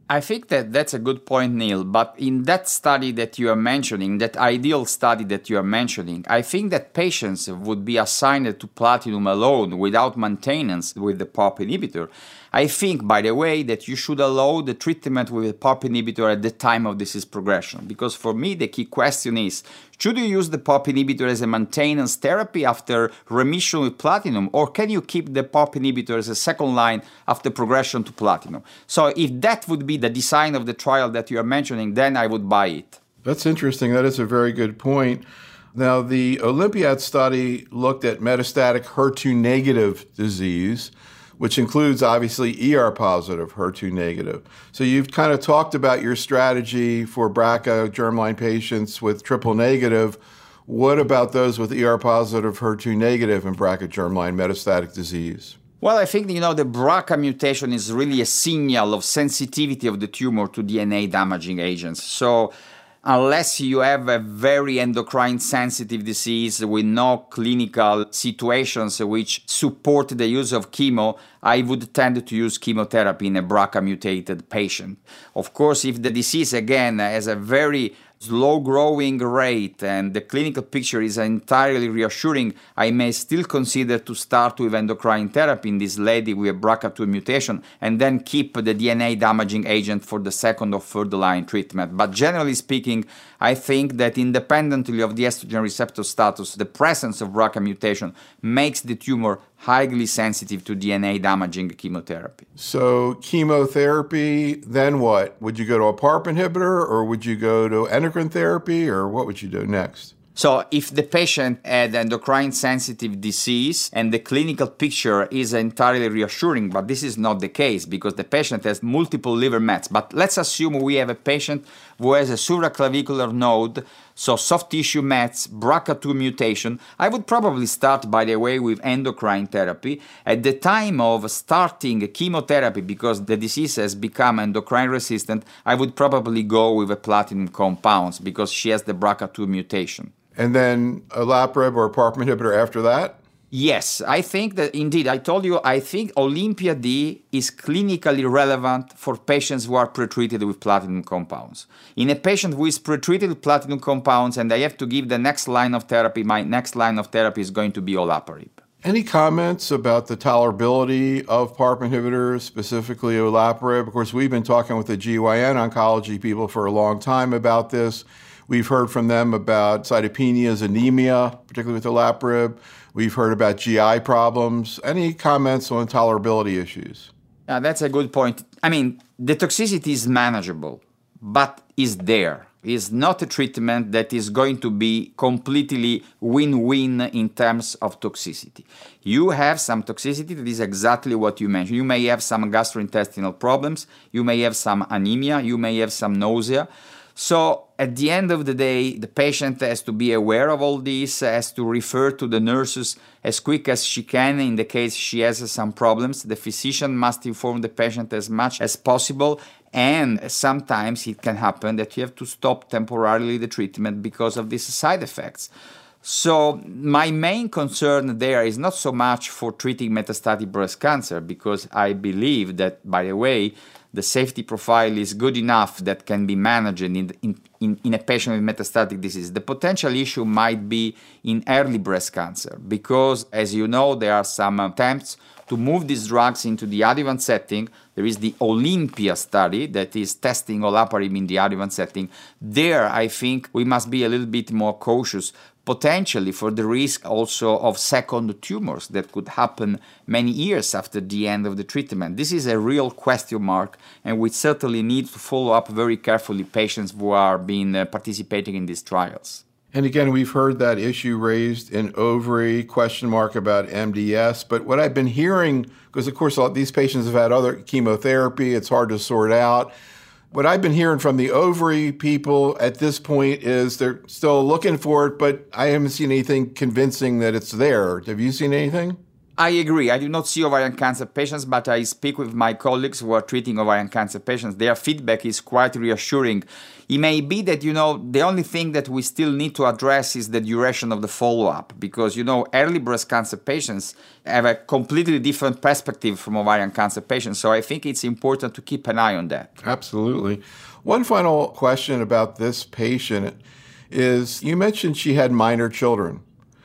I think that that's a good point, Neil. But in that study that you are mentioning, that ideal study that you are mentioning, I think that patients would be assigned to platinum alone without maintenance with the PARP inhibitor. I think, by the way, that you should allow the treatment with a PARP inhibitor at the time of disease progression. Because for me, the key question is, should you use the PARP inhibitor as a maintenance therapy after remission with platinum, or can you keep the PARP inhibitor as a second line after progression to platinum? So if that would be the design of the trial that you are mentioning, then I would buy it. That's interesting. That is a very good point. Now, the Olympiad study looked at metastatic HER2-negative disease, which includes obviously ER-positive, HER2-negative. So you've kind of talked about your strategy for BRCA germline patients with triple-negative. What about those with ER-positive, HER2-negative and BRCA germline metastatic disease? Well, I think, the BRCA mutation is really a signal of sensitivity of the tumor to DNA-damaging agents. So unless you have a very endocrine-sensitive disease with no clinical situations which support the use of chemo, I would tend to use chemotherapy in a BRCA-mutated patient. Of course, if the disease, again, has a very slow growing rate and the clinical picture is entirely reassuring, I may still consider to start with endocrine therapy in this lady with a BRCA2 mutation and then keep the DNA damaging agent for the second or third line treatment. But generally speaking, I think that independently of the estrogen receptor status, the presence of BRCA mutation makes the tumor highly sensitive to DNA damaging chemotherapy. So chemotherapy, then what? Would you go to a PARP inhibitor or would you go to endocrine therapy or what would you do next? So if the patient had endocrine sensitive disease and the clinical picture is entirely reassuring, but this is not the case because the patient has multiple liver mets. But let's assume we have a patient who has a supraclavicular node, so soft tissue mets, BRCA2 mutation. I would probably start, by the way, with endocrine therapy. At the time of starting chemotherapy, because the disease has become endocrine resistant, I would probably go with a platinum compounds because she has the BRCA2 mutation. And then olaparib or a PARP inhibitor after that? Yes, I think that indeed, I told you, I think Olympia D is clinically relevant for patients who are pretreated with platinum compounds. In a patient who is pretreated with platinum compounds and I have to give the next line of therapy, my next line of therapy is going to be olaparib. Any comments about the tolerability of PARP inhibitors, specifically olaparib? Of course, we've been talking with the GYN oncology people for a long time about this. We've heard from them about cytopenias, anemia, particularly with olaparib. We've heard about GI problems. Any comments on tolerability issues? That's a good point. I mean, the toxicity is manageable, but is there. It's not a treatment that is going to be completely win-win in terms of toxicity. You have some toxicity that is exactly what you mentioned. You may have some gastrointestinal problems. You may have some anemia. You may have some nausea. So at the end of the day, the patient has to be aware of all this, has to refer to the nurses as quick as she can in the case she has some problems. The physician must inform the patient as much as possible, and sometimes it can happen that you have to stop temporarily the treatment because of these side effects. So my main concern there is not so much for treating metastatic breast cancer, because I believe that, by the way, the safety profile is good enough that can be managed in a patient with metastatic disease. The potential issue might be in early breast cancer because, as you know, there are some attempts to move these drugs into the adjuvant setting. There is the Olympia study that is testing olaparib in the adjuvant setting. There, I think we must be a little bit more cautious, potentially for the risk also of second tumors that could happen many years after the end of the treatment. This is a real question mark, and we certainly need to follow up very carefully patients who are participating in these trials. And again, we've heard that issue raised in ovary, question mark about MDS. But what I've been hearing, because of course these patients have had other chemotherapy, it's hard to sort out. What I've been hearing from the ovary people at this point is they're still looking for it, but I haven't seen anything convincing that it's there. Have you seen anything? I agree. I do not see ovarian cancer patients, but I speak with my colleagues who are treating ovarian cancer patients. Their feedback is quite reassuring. It may be that, the only thing that we still need to address is the duration of the follow-up, because, early breast cancer patients have a completely different perspective from ovarian cancer patients. So I think it's important to keep an eye on that. Absolutely. One final question about this patient is, you mentioned she had minor children.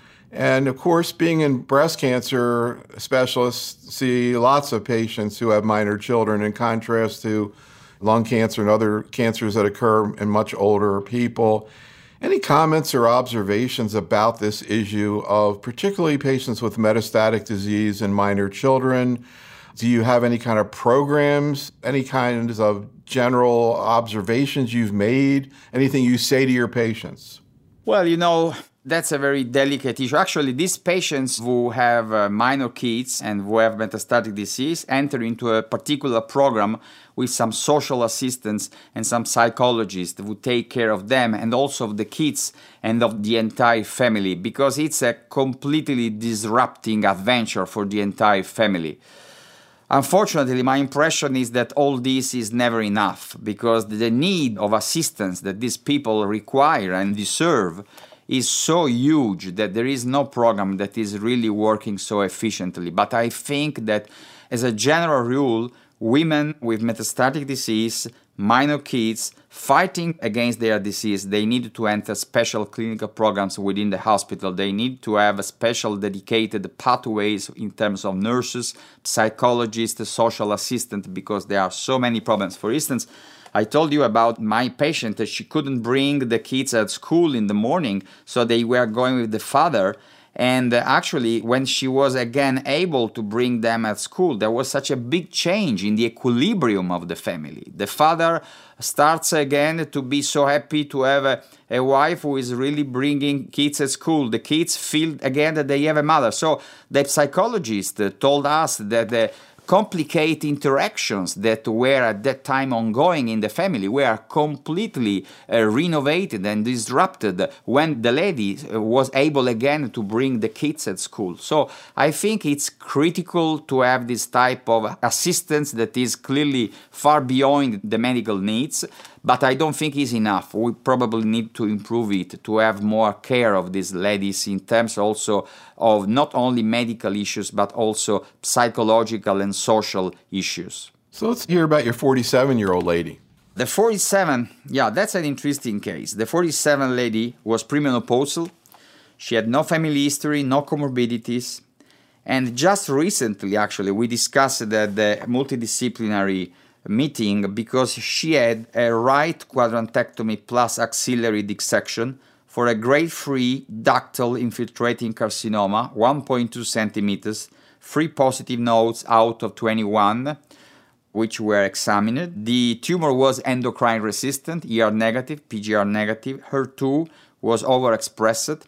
And of course, being in breast cancer, specialists see lots of patients who have minor children in contrast to lung cancer and other cancers that occur in much older people. Any comments or observations about this issue of particularly patients with metastatic disease in minor children? Do you have any kind of programs, any kinds of general observations you've made, anything you say to your patients? Well, that's a very delicate issue. Actually, these patients who have minor kids and who have metastatic disease enter into a particular program with some social assistants and some psychologists who take care of them and also of the kids and of the entire family, because it's a completely disrupting adventure for the entire family. Unfortunately, my impression is that all this is never enough, because the need of assistance that these people require and deserve is so huge that there is no program that is really working so efficiently. But I think that as a general rule, women with metastatic disease, minor kids, fighting against their disease, they need to enter special clinical programs within the hospital. They need to have a special dedicated pathways in terms of nurses, psychologists, social assistants, because there are so many problems. For instance, I told you about my patient that she couldn't bring the kids at school in the morning, so they were going with the father. And actually, when she was again able to bring them at school, there was such a big change in the equilibrium of the family. The father starts again to be so happy to have a wife who is really bringing kids at school. The kids feel again that they have a mother. So the psychologist told us that the complicated interactions that were at that time ongoing in the family were completely renovated and disrupted when the lady was able again to bring the kids at school. So I think it's critical to have this type of assistance that is clearly far beyond the medical needs, but I don't think it's enough. We probably need to improve it, to have more care of these ladies in terms also of not only medical issues, but also psychological and social issues. So let's hear about your 47-year-old lady. The 47, that's an interesting case. The 47 lady was premenopausal. She had no family history, no comorbidities. And just recently, actually, we discussed at the multidisciplinary meeting because she had a right quadrantectomy plus axillary dissection for a grade 3 ductal infiltrating carcinoma, 1.2 centimeters, 3 positive nodes out of 21, which were examined. The tumor was endocrine resistant, ER negative, PGR negative, HER2 was overexpressed,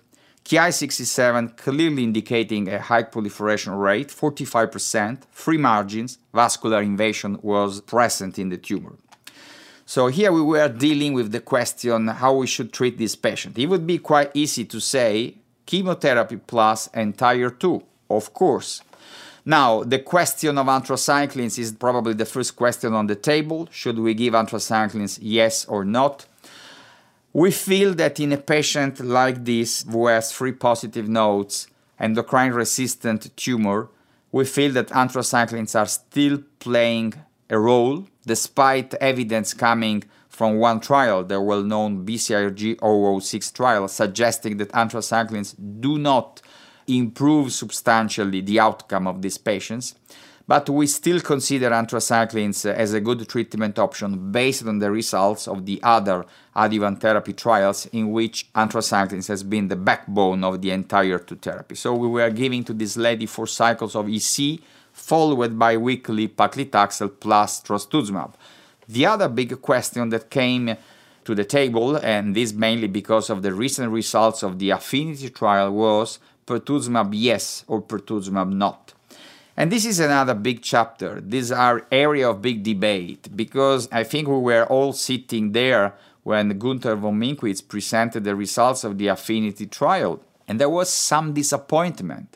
Ki67 clearly indicating a high proliferation rate, 45%, free margins, vascular invasion was present in the tumor. So here we were dealing with the question how we should treat this patient. It would be quite easy to say chemotherapy plus TIR2, of course. Now, the question of anthracyclines is probably the first question on the table. Should we give anthracyclines, yes or not? We feel that in a patient like this who has 3 positive nodes, endocrine-resistant tumor, we feel that anthracyclines are still playing a role, despite evidence coming from one trial, the well-known BCRG 006 trial, suggesting that anthracyclines do not improve substantially the outcome of these patients. But we still consider anthracyclines as a good treatment option based on the results of the other adjuvant therapy trials in which anthracyclines has been the backbone of the entire TIR2 therapy. So we were giving to this lady 4 cycles of EC, followed by weekly paclitaxel plus trastuzumab. The other big question that came to the table, and this mainly because of the recent results of the Affinity trial, was pertuzumab yes or pertuzumab not. And this is another big chapter. These are area of big debate, because I think we were all sitting there when Gunther von Minkwitz presented the results of the Affinity trial, and there was some disappointment,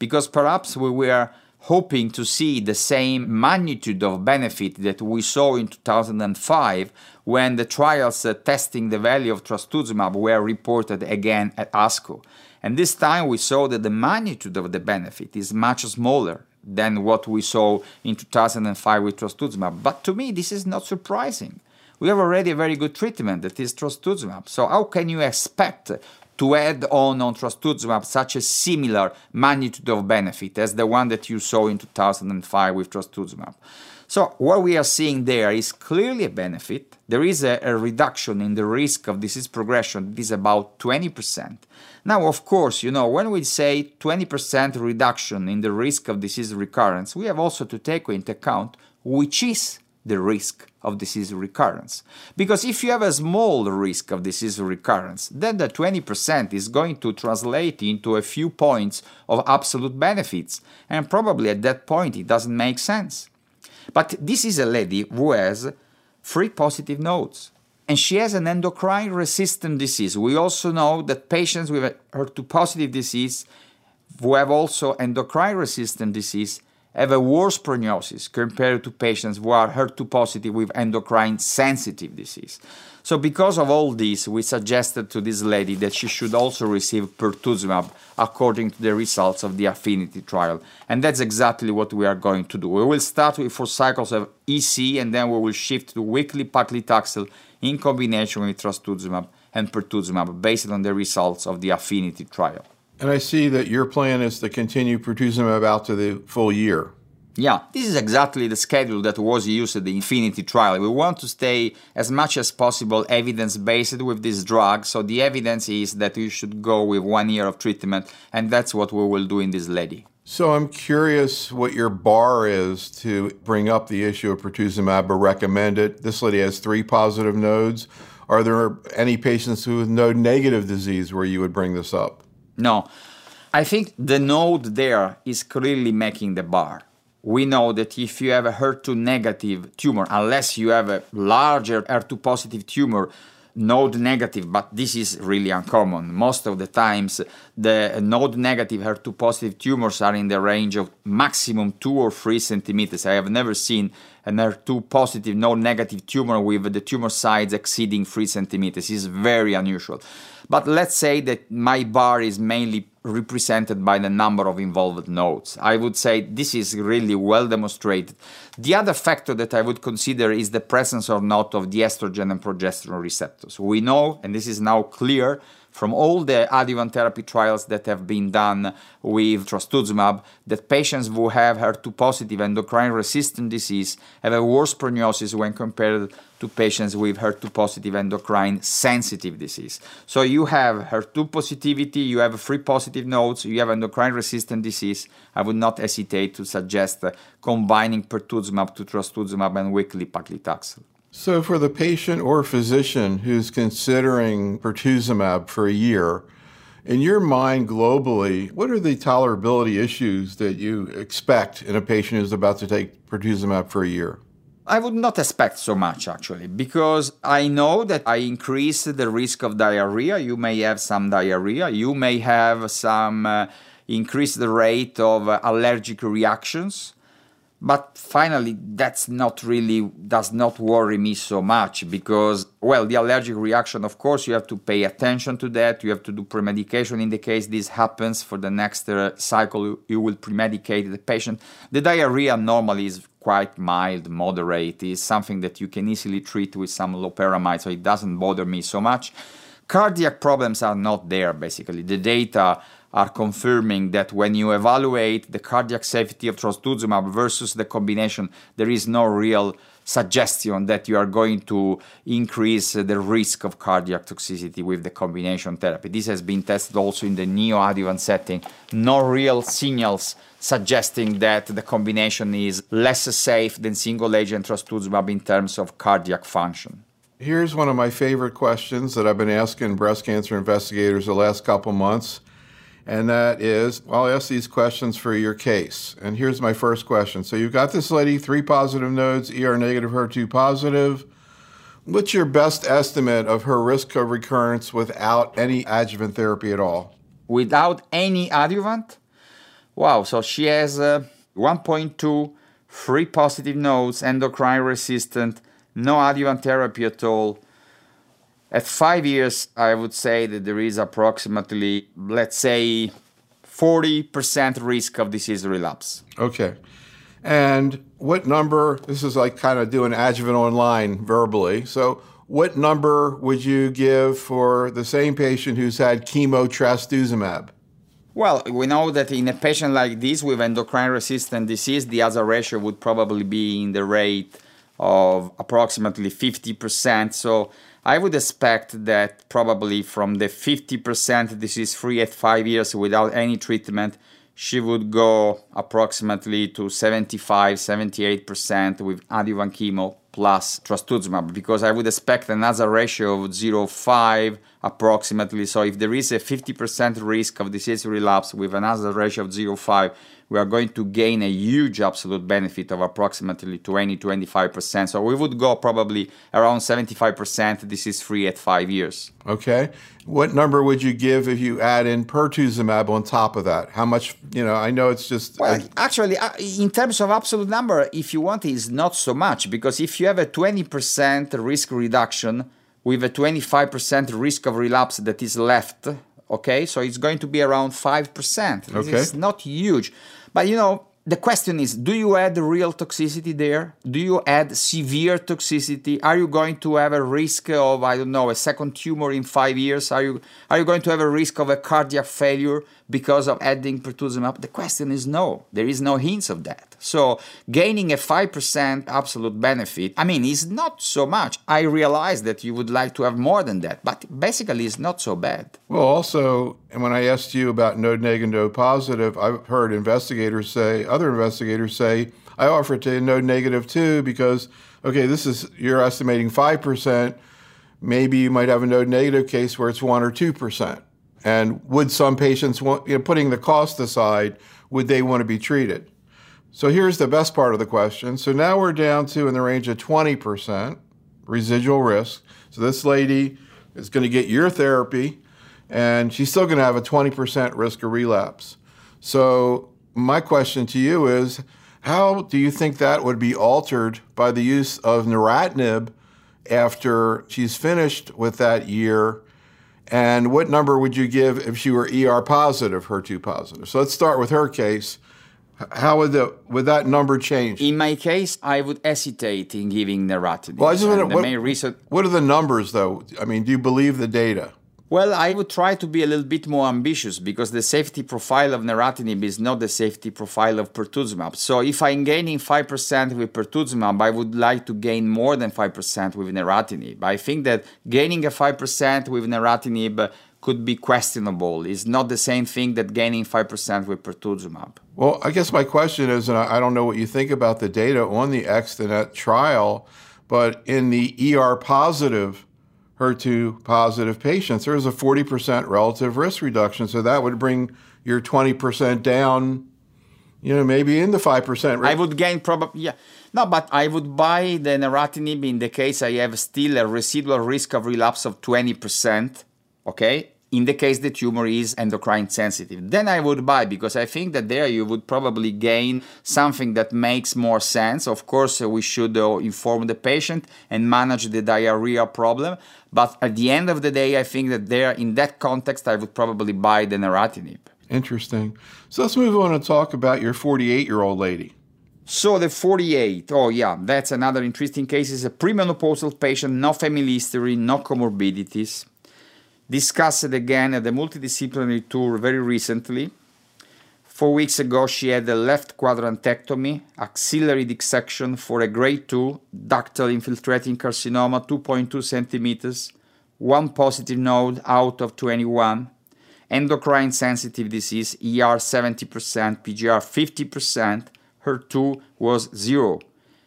because perhaps we were hoping to see the same magnitude of benefit that we saw in 2005 when the trials testing the value of trastuzumab were reported again at ASCO. And this time we saw that the magnitude of the benefit is much smaller than what we saw in 2005 with trastuzumab. But to me, this is not surprising. We have already a very good treatment, that is trastuzumab. So how can you expect to add on trastuzumab such a similar magnitude of benefit as the one that you saw in 2005 with trastuzumab? So what we are seeing there is clearly a benefit. There is a reduction in the risk of disease progression. It is about 20%. Now, of course, when we say 20% reduction in the risk of disease recurrence, we have also to take into account which is the risk of disease recurrence. Because if you have a small risk of disease recurrence, then the 20% is going to translate into a few points of absolute benefits. And probably at that point, it doesn't make sense. But this is a lady who has 3 positive nodes. And she has an endocrine-resistant disease. We also know that patients with HER2-positive disease who have also endocrine-resistant disease have a worse prognosis compared to patients who are HER2-positive with endocrine-sensitive disease. So because of all this, we suggested to this lady that she should also receive pertuzumab according to the results of the Affinity trial. And that's exactly what we are going to do. We will start with 4 cycles of EC, and then we will shift to weekly paclitaxel in combination with trastuzumab and pertuzumab based on the results of the Affinity trial. And I see that your plan is to continue pertuzumab out to the full year. Yeah, this is exactly the schedule that was used at the Infinity trial. We want to stay as much as possible evidence-based with this drug, so the evidence is that you should go with 1 year of treatment, and that's what we will do in this lady. So I'm curious what your bar is to bring up the issue of pertuzumab or recommend it. This lady has 3 positive nodes. Are there any patients who have node-negative disease where you would bring this up? No. I think the node there is clearly making the bar. We know that if you have a HER2-negative tumor, unless you have a larger HER2-positive tumor, node-negative, but this is really uncommon. Most of the times, the node-negative HER2-positive tumors are in the range of maximum 2 or 3 centimeters. I have never seen an HER2-positive node-negative tumor with the tumor size exceeding 3 centimeters. It's very unusual. But let's say that my bar is mainly represented by the number of involved nodes. I would say this is really well demonstrated. The other factor that I would consider is the presence or not of the estrogen and progesterone receptors. We know, and this is now clear from all the adjuvant therapy trials that have been done with trastuzumab, that patients who have HER2-positive endocrine-resistant disease have a worse prognosis when compared to patients with HER2-positive endocrine-sensitive disease. So you have HER2 positivity, you have 3 positive nodes, you have endocrine-resistant disease. I would not hesitate to suggest combining pertuzumab to trastuzumab and weekly paclitaxel. So for the patient or physician who's considering pertuzumab for a year, in your mind globally, what are the tolerability issues that you expect in a patient who's about to take pertuzumab for a year? I would not expect so much, actually, because I know that I increase the risk of diarrhea. You may have some diarrhea. You may have some increased rate of allergic reactions. But finally, does not worry me so much because, well, the allergic reaction, of course, you have to pay attention to that. You have to do premedication in the case this happens. For the next cycle, you will premedicate the patient. The diarrhea normally is quite mild, moderate. It's something that you can easily treat with some loperamide, so it doesn't bother me so much. Cardiac problems are not there, basically. The data are confirming that when you evaluate the cardiac safety of trastuzumab versus the combination, there is no real suggestion that you are going to increase the risk of cardiac toxicity with the combination therapy. This has been tested also in the neoadjuvant setting. No real signals suggesting that the combination is less safe than single-agent trastuzumab in terms of cardiac function. Here's one of my favorite questions that I've been asking breast cancer investigators the last couple months. And that is, I'll ask these questions for your case. And here's my first question. So you've got this lady, 3 positive nodes, ER negative, HER2 positive. What's your best estimate of her risk of recurrence without any adjuvant therapy at all? Without any adjuvant? Wow, so she has 1.2, 3 positive nodes, endocrine resistant, no adjuvant therapy at all. At 5 years, I would say that there is approximately, let's say, 40% risk of disease relapse. Okay. And what number, this is like kind of doing adjuvant online verbally. So what number would you give for the same patient who's had chemo trastuzumab? Well, we know that in a patient like this with endocrine-resistant disease, the hazard ratio would probably be in the rate of approximately 50%. So I would expect that probably from the 50% disease-free at 5 years without any treatment, she would go approximately to 75, 78% with adjuvant chemo plus trastuzumab, because I would expect an hazard ratio of 0.5 approximately. So if there is a 50% risk of disease relapse with an hazard ratio of 0.5, we are going to gain a huge absolute benefit of approximately 20-25%. So we would go probably around 75% disease-free at 5 years. Okay. What number would you give if you add in pertuzumab on top of that? How much, I know it's just... Well, actually, in terms of absolute number, if you want, it's not so much, because if you have a 20% risk reduction with a 25% risk of relapse that is left, okay, so it's going to be around 5%. This is not huge. But, the question is, do you add real toxicity there? Do you add severe toxicity? Are you going to have a risk of, a second tumor in 5 years? Are you going to have a risk of a cardiac failure because of adding pertuzumab? The question is no. There is no hints of that. So gaining a 5% absolute benefit, is not so much. I realize that you would like to have more than that, but basically it's not so bad. Well, also, and when I asked you about node negative, node positive, I've heard other investigators say, I offer it to node negative too because, okay, you're estimating 5%. Maybe you might have a node negative case where it's 1 or 2%. And would some patients want, putting the cost aside, would they want to be treated? So here's the best part of the question. So now we're down to in the range of 20% residual risk. So this lady is going to get your therapy, and she's still going to have a 20% risk of relapse. So my question to you is, how do you think that would be altered by the use of neratinib after she's finished with that year? And what number would you give if she were ER positive, HER2 positive? So let's start with her case. How would that number change? In my case, I would hesitate in giving neratinib. Well, I just want what are the numbers, though? Do you believe the data? Well, I would try to be a little bit more ambitious because the safety profile of neratinib is not the safety profile of pertuzumab. So if I'm gaining 5% with pertuzumab, I would like to gain more than 5% with neratinib. I think that gaining a 5% with neratinib could be questionable. It's not the same thing that gaining 5% with pertuzumab. Well, I guess my question is, and I don't know what you think about the data on the ExteNET trial, but in the ER positive, HER2 positive patients, there's a 40% relative risk reduction. So that would bring your 20% down, maybe in the 5% range. I would gain No, but I would buy the neratinib in the case I have still a residual risk of relapse of 20%, okay? In the case the tumor is endocrine sensitive. Then I would buy, because I think that there you would probably gain something that makes more sense. Of course, we should inform the patient and manage the diarrhea problem. But at the end of the day, I think that there, in that context, I would probably buy the neratinib. Interesting. So let's move on and talk about your 48-year-old lady. So the 48, that's another interesting case. Is a premenopausal patient, no family history, no comorbidities. Discussed again at the multidisciplinary tour very recently. 4 weeks ago, she had a left quadrantectomy, axillary dissection for a grade 2 ductal infiltrating carcinoma, 2.2 centimeters, 1 positive node out of 21, endocrine sensitive disease, ER 70%, PGR 50%, HER2 was 0.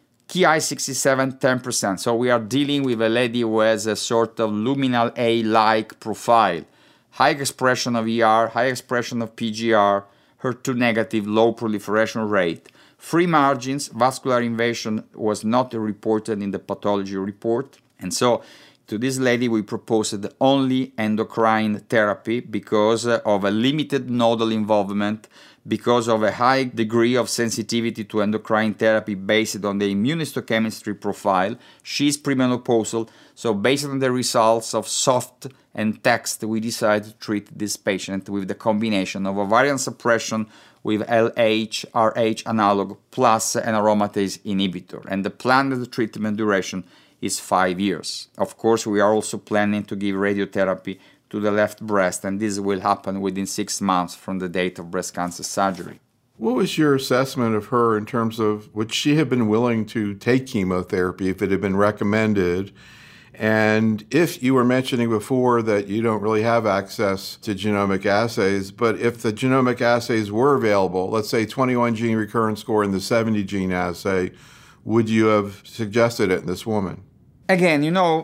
Ki67, 10%. So we are dealing with a lady who has a sort of luminal A-like profile. High expression of ER, high expression of PGR, HER2 negative, low proliferation rate. Free margins, vascular invasion was not reported in the pathology report. And so to this lady we proposed only endocrine therapy because of a limited nodal involvement, because of a high degree of sensitivity to endocrine therapy based on the immunohistochemistry profile. She's premenopausal, so based on the results of SOFT and TEXT, we decided to treat this patient with the combination of ovarian suppression with LH-RH analog plus an aromatase inhibitor. And the planned treatment duration is 5 years. Of course, we are also planning to give radiotherapy to the left breast, and this will happen within 6 months from the date of breast cancer surgery. What was your assessment of her in terms of would she have been willing to take chemotherapy if it had been recommended? And if you were mentioning before that you don't really have access to genomic assays, but if the genomic assays were available, let's say 21 gene recurrence score in the 70 gene assay, would you have suggested it in this woman? Again,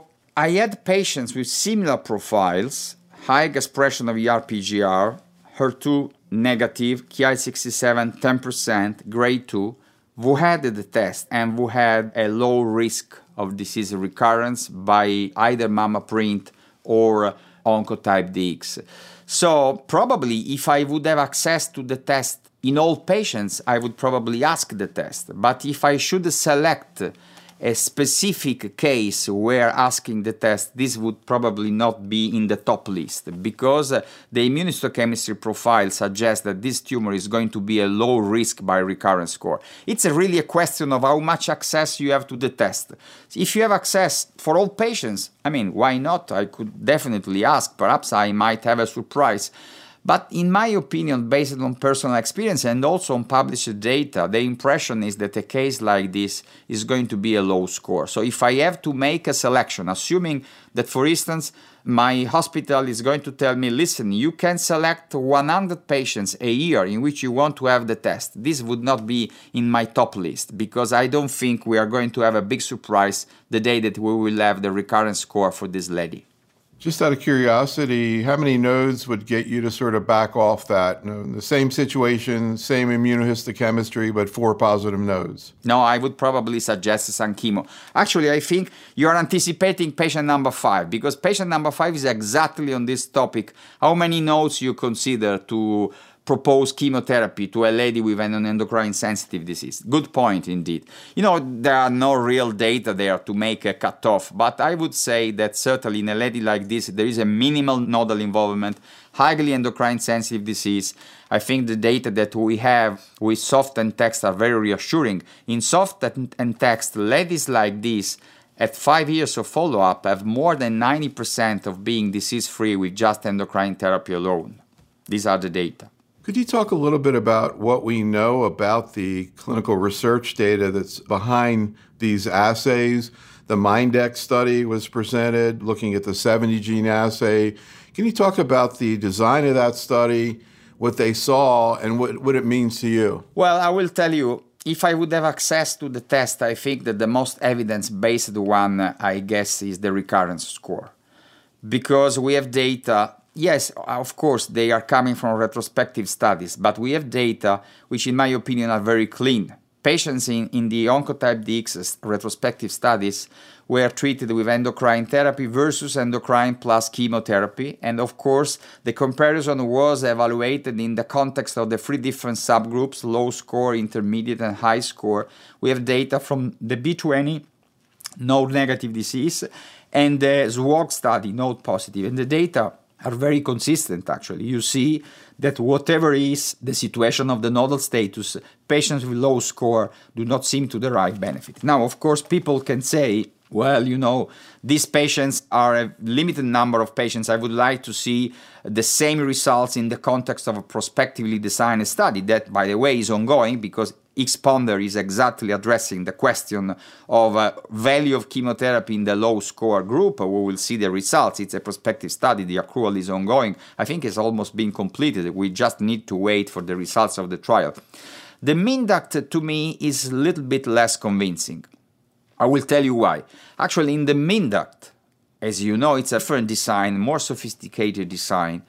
I had patients with similar profiles, high expression of ER-PGR, HER2 negative, Ki67 10%, grade 2, who had the test and who had a low risk of disease recurrence by either MammaPrint or Oncotype DX. So probably if I would have access to the test in all patients, I would probably ask the test. But if I should select a specific case where asking the test, this would probably not be in the top list, because the immunohistochemistry profile suggests that this tumor is going to be a low risk by recurrence score. It's really a question of how much access you have to the test. If you have access for all patients, why not? I could definitely ask. Perhaps I might have a surprise. But in my opinion, based on personal experience and also on published data, the impression is that a case like this is going to be a low score. So if I have to make a selection, assuming that, for instance, my hospital is going to tell me, listen, you can select 100 patients a year in which you want to have the test, this would not be in my top list, because I don't think we are going to have a big surprise the day that we will have the recurrence score for this lady. Just out of curiosity, how many nodes would get you to sort of back off that? The same situation, same immunohistochemistry, but 4 positive nodes. No, I would probably suggest some chemo. Actually, I think you are anticipating patient number 5, because patient number 5 is exactly on this topic. How many nodes you consider to propose chemotherapy to a lady with an endocrine sensitive disease? Good point indeed. There are no real data there to make a cutoff, but I would say that certainly in a lady like this, there is a minimal nodal involvement, highly endocrine sensitive disease. I think the data that we have with SOFT and TEXT are very reassuring. In SOFT and TEXT, ladies like this at 5 years of follow-up have more than 90% of being disease-free with just endocrine therapy alone. These are the data. Could you talk a little bit about what we know about the clinical research data that's behind these assays? The MINDEX study was presented looking at the 70 gene assay. Can you talk about the design of that study, what they saw, and what it means to you? Well, I will tell you, if I would have access to the test, I think that the most evidence-based one, I guess, is the recurrence score. Because we have data. Yes, of course, they are coming from retrospective studies, but we have data which, in my opinion, are very clean. Patients in the Oncotype DX retrospective studies were treated with endocrine therapy versus endocrine plus chemotherapy. And of course, the comparison was evaluated in the context of the 3 different subgroups, low score, intermediate, and high score. We have data from the B20 node negative disease and the SWOG study, node positive. And the data are very consistent, actually. You see that whatever is the situation of the nodal status, patients with low score do not seem to derive benefit. Now, of course, people can say, well, these patients are a limited number of patients. I would like to see the same results in the context of a prospectively designed study that, by the way, is ongoing, because XPONDER is exactly addressing the question of value of chemotherapy in the low score group. We will see the results. It's a prospective study. The accrual is ongoing. I think it's almost been completed. We just need to wait for the results of the trial. The MINDACT, to me, is a little bit less convincing. I will tell you why. Actually, in the MINDACT, as you know, it's a different design, more sophisticated design.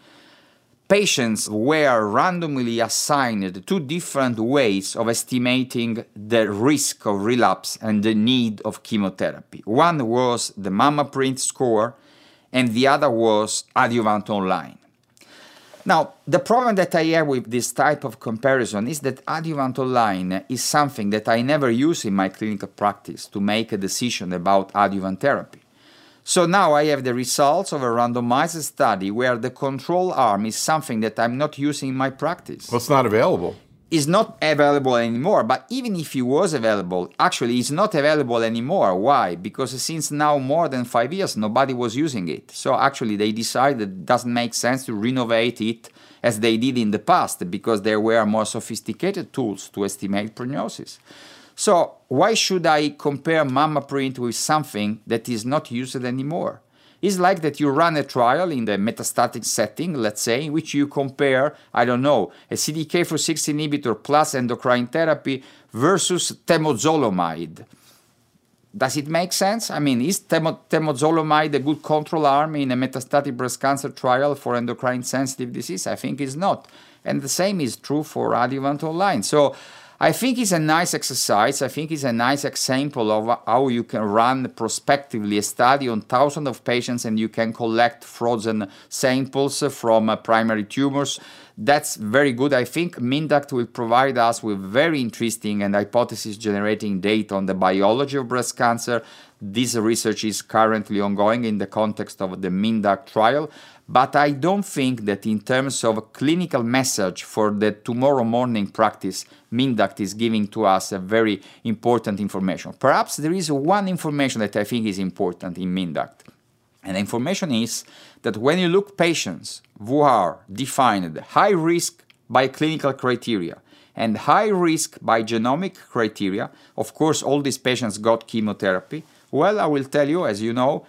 Patients were randomly assigned 2 different ways of estimating the risk of relapse and the need of chemotherapy. One was the MammaPrint score, and the other was Adjuvant Online. Now, the problem that I have with this type of comparison is that adjuvant online is something that I never use in my clinical practice to make a decision about adjuvant therapy. So now I have the results of a randomized study where the control arm is something that I'm not using in my practice. Well, it's not available. Is not available anymore, but even if it was available, actually it's not available anymore. Why? Because since now more than 5 years, nobody was using it. So actually they decided it doesn't make sense to renovate it as they did in the past, because there were more sophisticated tools to estimate prognosis. So why should I compare MammaPrint with something that is not used anymore? It's like that you run a trial in the metastatic setting, let's say, in which you compare, I don't know, a CDK4/6 inhibitor plus endocrine therapy versus temozolomide. Does it make sense? I mean, is temozolomide a good control arm in a metastatic breast cancer trial for endocrine-sensitive disease? I think it's not. And the same is true for adjuvant online. So I think it's a nice exercise. I think it's a nice example of how you can run prospectively a study on thousands of patients and you can collect frozen samples from primary tumors. That's very good. I think MINDACT will provide us with very interesting and hypothesis-generating data on the biology of breast cancer. This research is currently ongoing in the context of the MINDACT trial. But I don't think that in terms of clinical message for the tomorrow morning practice, MINDACT is giving to us a very important information. Perhaps there is one information that I think is important in MINDACT. And the information is that when you look patients who are defined high risk by clinical criteria and high risk by genomic criteria, of course all these patients got chemotherapy. Well, I will tell you, as you know,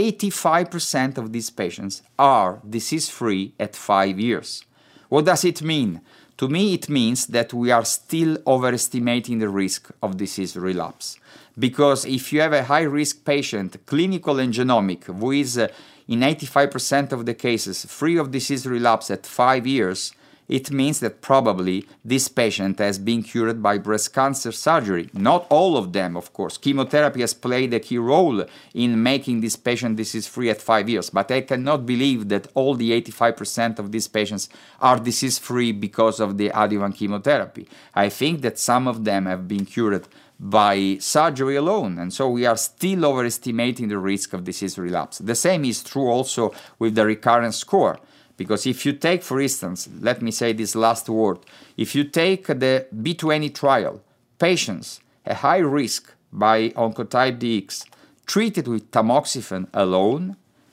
85% of these patients are disease-free at 5 years. What does it mean? To me, it means that we are still overestimating the risk of disease relapse. Because if you have a high-risk patient, clinical and genomic, who is in 85% of the cases free of disease relapse at 5 years, it means that probably this patient has been cured by breast cancer surgery. Not all of them, of course. Chemotherapy has played a key role in making this patient disease-free at 5 years. But I cannot believe that all the 85% of these patients are disease-free because of the adjuvant chemotherapy. I think that some of them have been cured by surgery alone, and so we are still overestimating the risk of disease relapse. The same is true also with the recurrence score. Because if you take, for instance, let me say this last word, if you take the B20 trial, patients at high risk by Oncotype DX treated with tamoxifen alone,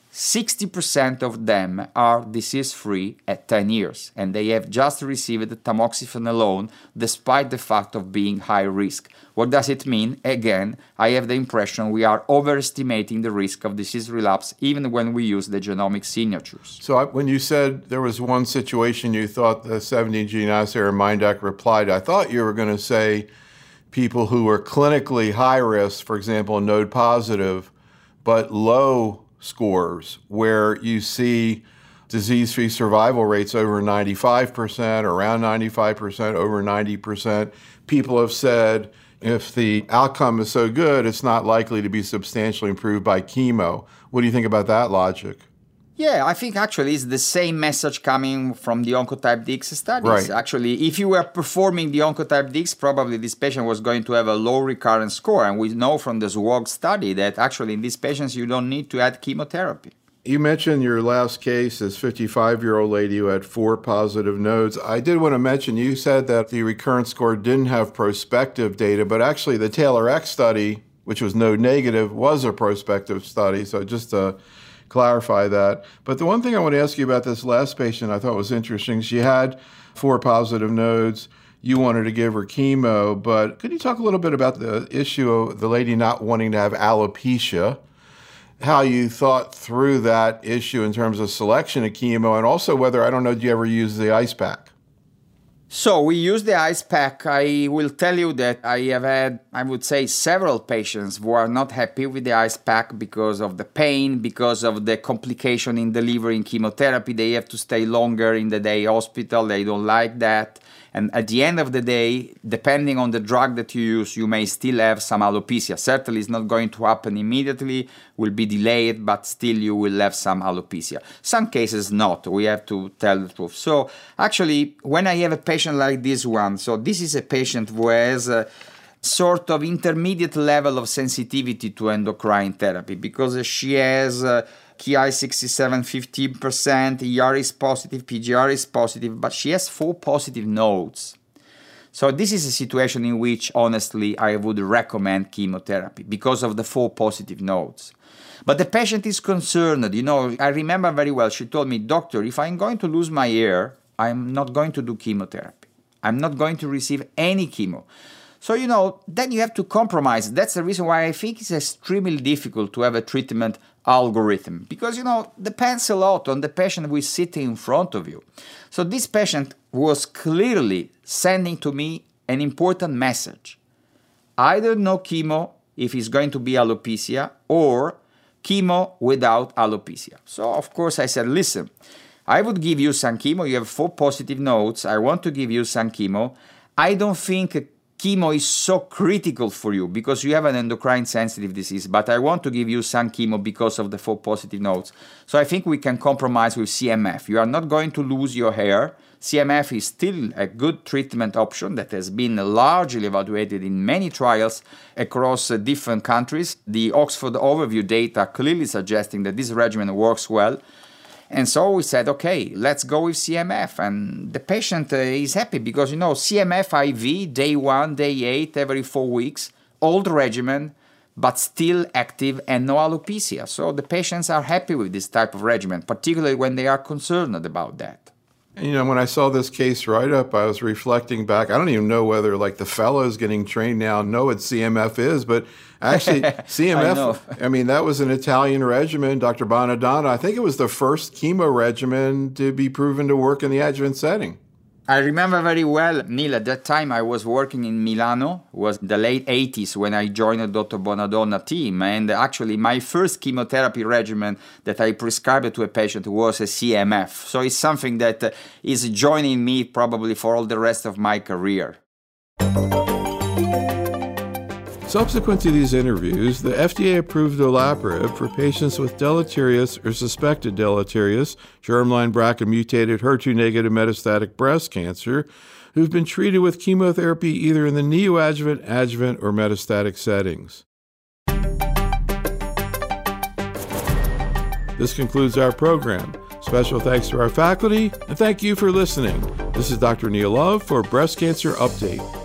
60% of them are disease-free at 10 years, and they have just received tamoxifen alone despite the fact of being high risk. What does it mean? Again, I have the impression we are overestimating the risk of disease relapse even when we use the genomic signatures. So when you said there was one situation you thought the 17-gene assay or MINDACT replied, I thought you were going to say people who were clinically high risk, for example, node positive, but low scores, where you see disease-free survival rates over 95%, around 95%, over 90%. People have said if the outcome is so good, it's not likely to be substantially improved by chemo. What do you think about that logic? Yeah, I think actually it's the same message coming from the Oncotype DX studies. Right. Actually, if you were performing the Oncotype DX, probably this patient was going to have a low recurrence score. And we know from the ZWOG study that actually in these patients you don't need to add chemotherapy. You mentioned your last case, this 55-year-old lady who had 4 positive nodes. I did want to mention, you said that the recurrence score didn't have prospective data, but actually the TAILOR-X study, which was node negative, was a prospective study. So just to clarify that. But the one thing I want to ask you about this last patient I thought was interesting. She had 4 positive nodes. You wanted to give her chemo, but could you talk a little bit about the issue of the lady not wanting to have alopecia, how you thought through that issue in terms of selection of chemo, and also whether, I don't know, did you ever use the ice pack? So we use the ice pack. I will tell you that I have had, I would say, several patients who are not happy with the ice pack because of the pain, because of the complication in delivering chemotherapy. They have to stay longer in the day hospital. They don't like that. And at the end of the day, depending on the drug that you use, you may still have some alopecia. Certainly it's not going to happen immediately, will be delayed, but still you will have some alopecia. Some cases not, we have to tell the truth. So actually, when I have a patient like this one, so this is a patient who has a sort of intermediate level of sensitivity to endocrine therapy because she has KI 67, 15%, ER is positive, PGR is positive, but she has 4 positive nodes. So this is a situation in which, honestly, I would recommend chemotherapy because of the 4 positive nodes. But the patient is concerned. I remember very well, she told me, doctor, if I'm going to lose my hair, I'm not going to do chemotherapy. I'm not going to receive any chemo. So, then you have to compromise. That's the reason why I think it's extremely difficult to have a treatment algorithm because, depends a lot on the patient who is sitting in front of you. So this patient was clearly sending to me an important message. Either no chemo if it's going to be alopecia or chemo without alopecia. So, of course, I said, listen, I would give you some chemo. You have 4 positive nodes. I want to give you some chemo. I don't think chemo is so critical for you because you have an endocrine sensitive disease, but I want to give you some chemo because of the 4 positive nodes. So I think we can compromise with CMF. You are not going to lose your hair. CMF is still a good treatment option that has been largely evaluated in many trials across different countries. The Oxford overview data clearly suggesting that this regimen works well. And so we said, okay, let's go with CMF. And the patient is happy because, CMF IV, day 1, day 8, every 4 weeks, old regimen, but still active and no alopecia. So the patients are happy with this type of regimen, particularly when they are concerned about that. When I saw this case write-up, I was reflecting back. I don't even know whether, the fellows getting trained now know what CMF is, but actually, CMF, that was an Italian regimen, Dr. Bonadonna. I think it was the first chemo regimen to be proven to work in the adjuvant setting. I remember very well, Neil, at that time I was working in Milano. It was the late 80s when I joined the Dr. Bonadonna team. And actually, my first chemotherapy regimen that I prescribed to a patient was a CMF. So it's something that is joining me probably for all the rest of my career. Subsequent to these interviews, the FDA approved olaparib for patients with deleterious or suspected deleterious germline BRCA mutated HER2-negative metastatic breast cancer who've been treated with chemotherapy either in the neoadjuvant, adjuvant, or metastatic settings. This concludes our program. Special thanks to our faculty, and thank you for listening. This is Dr. Neil Love for Breast Cancer Update.